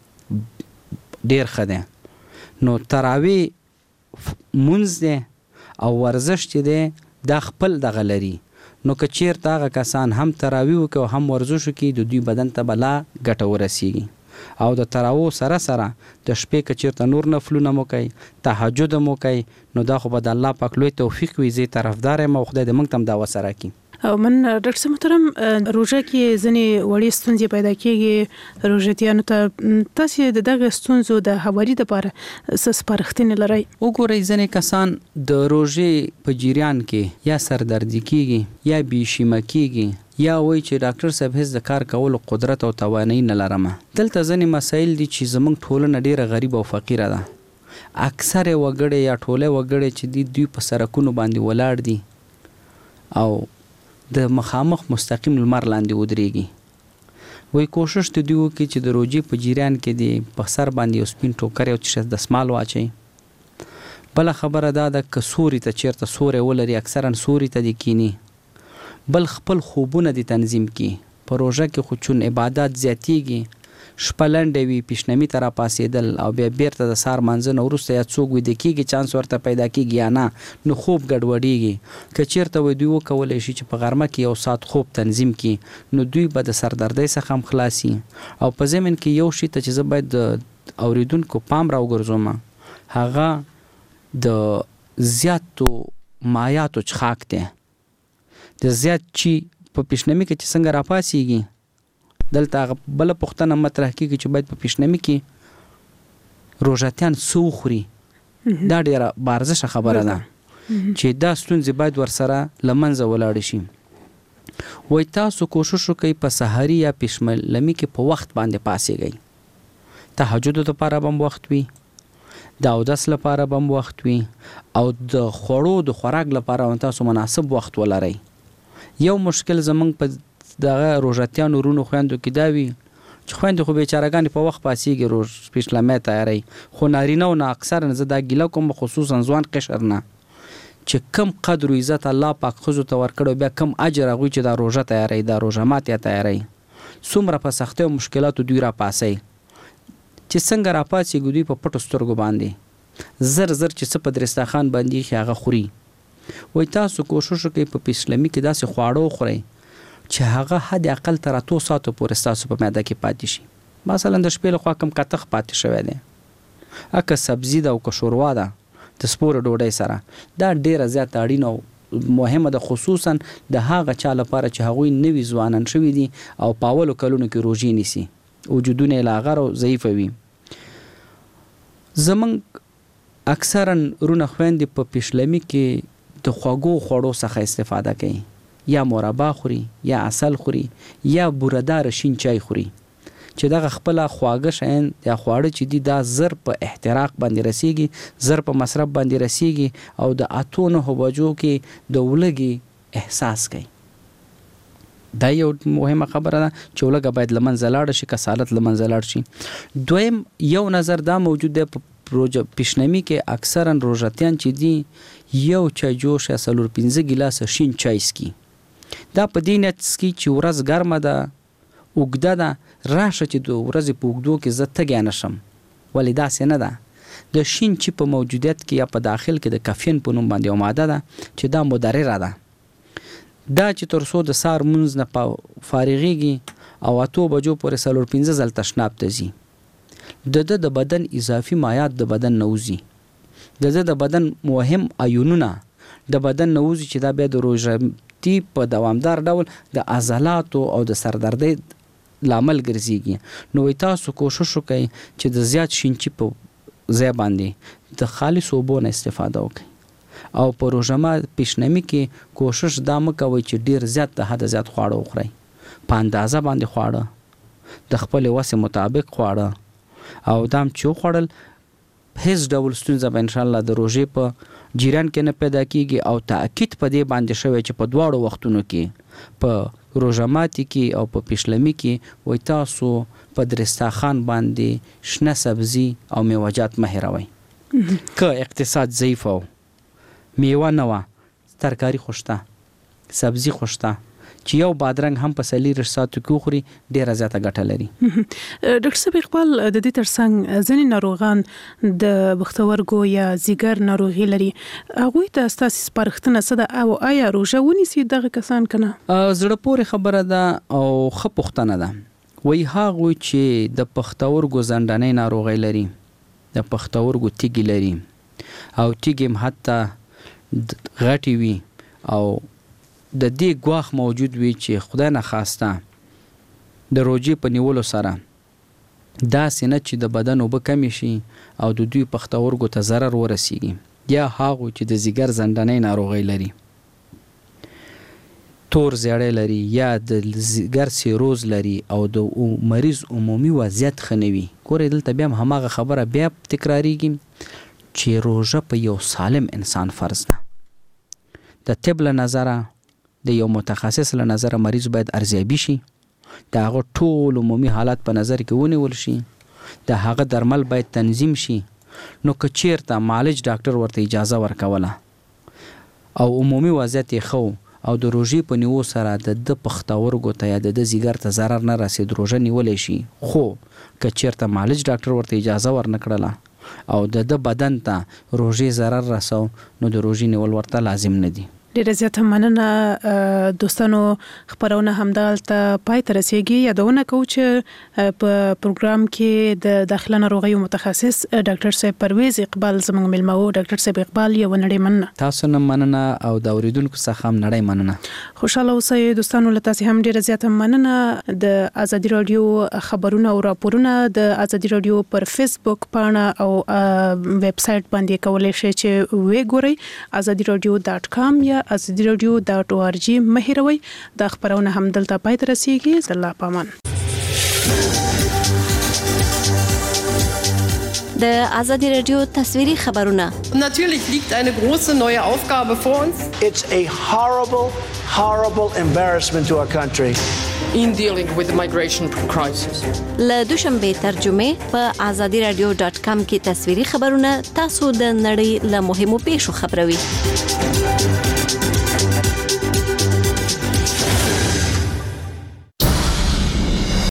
غوړي ډېر ښه دی. نو تراویح مونځ دی او ورزش چې دی دا خپل دغه لري. نو که چیرته هغه کسان هم تراویح وکړي او هم ورزش وکړي د دوی بدن ته به لا ګټه ورسیږي. او د تراویح سره سره د شپې که چیرته نور نفلونه مو کوئ، تهجد مو کوئ، نو دا خو به د الله پاک لوی توفیق وي. زه طرفدار یم او خدای دې موږ ته هم دا وسره کړي. او من ډاکټر صاحب محترم، روژه کې ځینې وړې ستونزې پیدا کېږي روژتیانو ته، تاسو د دغه ستونزو د هواري لپاره څه سپارښتنې لرئ؟ وګورئ ځینې کسان د روژې په جریان کې یا سردردي کېږي یا بېشیمه کېږي یا وایي چې ډاکټر صاحب هیڅ د کار کولو قدرت او توانایي نه لرم. دلته ځینې مسایل دي چې زموږ ټولنه ډېره غریب او فقیره ده. اکثر وګړي یا ټوله وګړي چې دوی په سړکونو باندې ولاړ دي او د مخامخ مستقیم لمر لاندې ودرېږي. وایي کوشش د دوی وکړي چې د روژې په جریان کې د په سر باندې یو سپین ټوکر یو څه دستمال واچوي. بله خبره دا ده که سوري ته چېرته سوری ولري اکثرا سوري ته دې کینی. بل خپل خوبونه دې تنظیم کړي. په روژه کې خو چون عبادات زیاتېږي شپلنډ وي پښنمی تر پاسېدل او بیا بیرته د سار منځنه ورسته یا څوک وي د کیږي چانس ورته پیدا کیږي یا نه نو خوب ګډوډیږي که چیرته وي دوی وکولای شي چې په غرمه کې یو ساعت خوب تنظیم کړي نو دوی به د سردردۍ څخه هم خلاصي او په ضمن کې یو شی ته چې زه باید د اوریدونکو پام راوګرځوم هغه د زیاتو مایاتو چخاک دی د زیات چی په پښنمی کې چې څنګه راپاسیږي دلته بل پښتنه مطرح کیږي چې باید په پښنمی کې روژاتیان سو خوري دا ډیره بارزه خبره ده چې دا ستونزې باید ورسره لمنځه ولاړ شي وای تاسو کوشش وکړئ په سحری یا پښملمی کې په وخت باندې پاسیږئ تهجد لپاره بم وخت وي د اودس لپاره بم وخت وي او د خوړو د خوراک لپاره تاسو مناسب وخت ولرئ یو مشکل زمونږ په دغه روژاتیانو رونو خویندو کې دا وي چې خویندې خو بیچارهګانې په وخت پاسېږي روژ پښلمۍ تیاری خو نارینه و نه اکثرا زه دا ګیله کوم خصوصا ځوان قشر نه چې کم قدر و عزت الله پاک ښځو ته ورکړی بیا کم اجر هغوی چې دا روژه تیاری دا روژه ماتیا تیاری څومره په سختۍ او مشکلاتو دوی راپاسئ چې څنګه راپاسېږي دوی په پټو سترګو باندې زر زر چې څه په درسترخوان باندې ایښي هغه خوري وایي تاسو کوشش وکړئ په پسلمي کې داسې خواړه وخورئ چې هغه حد اقل تر 8 ساعتو پورې ستاسو په معده کې پاتې شي مثلا د شپې لخوا کم کتخ پاتې شوی دی اکه سبزي ده او که شوروا ده د سپوره ډوډۍ سره دا ډیره زیات اړینه او مهمه ده خصوصا د هغه چا لپاره چې هغوی نوي ځوانان شوي دي او په اولو کلونو کې روژې نیسي وجودونه یې لاغر او ضعیفه وي زمونږ اکثرا رونه خویندې په پښلمي کې د خوږو خوړو څخه استفاده کوي یا مربا خوري یا عسل خوري یا بوردار شین چای خوري چې دغه خپل خواږه شین یا خواړه چې دي دا زر په احتراق باندې رسیږي زر په مصرف باندې رسیږي او د 8-9 بجو کې د ولګي احساس کوي دا یو مهمه خبره ده چې ولګه باید لمنځه لاړ شي کسالت لمنځه لاړ شي دویم یو نظر دا موجود دی په پښنمی کې اکثرا روژاتیان چې دي یو چای جوش یا 4-5 ګیلاس شین چای سکي دا په دې نیت سکي چې ورځ ګرمه ده اوږده ده راشه چې د ورځې په اوږدو کې زه تږی نه شم ولې داسې نه ده د شین چای په موجودیت کې یا په داخل کې د کافین په نوم باندې یو ماده ده چې دا مضرره ده دا چې تر څو د سار مونځ نه فارغېږي او 8 بجو پورې 4-5 ځل تشناب ته ځي د بدن اضافي مایات د بدن نوزي د بدن مهم ایونونه د بدن نوزي چې دا بیا د روژه په دوامدار ډول د عضلاتو او د سردردۍ لامل ګرځيږي نو تاسو کوشش وکړئ چې د زیات شینچی په ځای باندې د خالص اوبو نه استفاده وکړئ او په روژه پښنمی کې کوشش دا مکوئ چې ډیر زیات د حد زیات خواړه وخورئ په اندازه باندې خواړه د خپل وس مطابق خواړه او دام چې خوړل هیڅ ډول ستونزه به ان شاء الله د روژې په جیران کې نه پیدا کیږي او تاکید په دې باندې شوی چې په دواړو وختونو کې په روژه ماتي کې او په پښلمي کې وای تاسو په درسترخوان باندې شنه سبزي او میوه‌جات مه هېروئ که اقتصاد ضعیف او میوه نه وه ترکاري خوشته سبزي خوشته چې یو بادرنګ هم په 4 ساعتو کې وخوري ډیره زیاته ګټه لري ډاکټر صاحب اقبال د دې ترڅنګ ځینې ناروغان د پښتورګو یا ځیګر ناروغي لري هغوی ته ستاسو سپارښتنه څه ده او آیا روژه ونیسي دغه کسان کنه زړه پورې خبره ده او ښه پوښتنه ده وایي هغوی چې د پښتورګو زندانۍ ناروغي لري د پښتورګو تیږې لري او تیږې هم حتی غټې وي او د دې ګواښ موجود وي چې خدای نه خواسته د روژې په نیولو سره داسې نه چې د بدن اوبه کمې شي او د دوی پښتورګو ته ضرر ورسیږي یا هغوی چې د ځیګر زندانۍ ناروغۍ لري تور زیړی لري یا د ځیګر سیروز لري او د مریض عمومي وضعیت ښه نه وي ګورئ دلته بیا هم هماغه خبره بیا تکراریږي چې روژه په یو سالم انسان فرض ده د طب له نظره د یو متخصص له نظر مریض باید ارزیابي شي د هغه ټول عمومي حالات په نظر کې ونیول شي د هغه درمل باید تنظیم شي نو که چیرته معالج ډاکټر ورته اجازه ورکوله او عمومي وضعیت یې ښه او د روژې په نیو سره د پختاورګو ته یا د زیګر ته zarar نه رسید روژه نیولې شي خو کچیرته معالج ډاکټر ورته اجازه ورنکړه او د بدن ته روژې zarar رسو نو د روژې نیول ورته لازم نه دي. ډیره زیاته مننه دوستانو خبرونه همدالته پای ته رسیدي. یادونه کوم چې په پروګرام کې د داخله ناروغیو متخصص ډاکټر صاحب پرویز اقبال زموږ ملمو. ډاکټر صاحب اقبال یو نړۍ مننه. تاسو نه مننه او د اوریدونکو څخه هم نړۍ مننه. خوشاله اوسئ دوستانو. لته هم ډیره زیاته مننه. د ازادي رادیو خبرونه او راپورونه د ازادي رادیو پر فیسبوک پاڼه او ویب سټ باندې کولای شئ چې وګورئ azadiradio.com یا azadiradio.org مهیروي. د خبرونه هم دلته پای ته رسیدي. الله پامان. د ازادي رادیو تصویري خبرونه. Natürlich liegt eine große neue Aufgabe vor uns. It's a horrible embarrassment to our country. In dealing with the migration crisis. له دوشنبه ترجمه په azadiradio.com کې تصویري خبرونه تاسو د نړۍ له مهمو پیښو خبروي.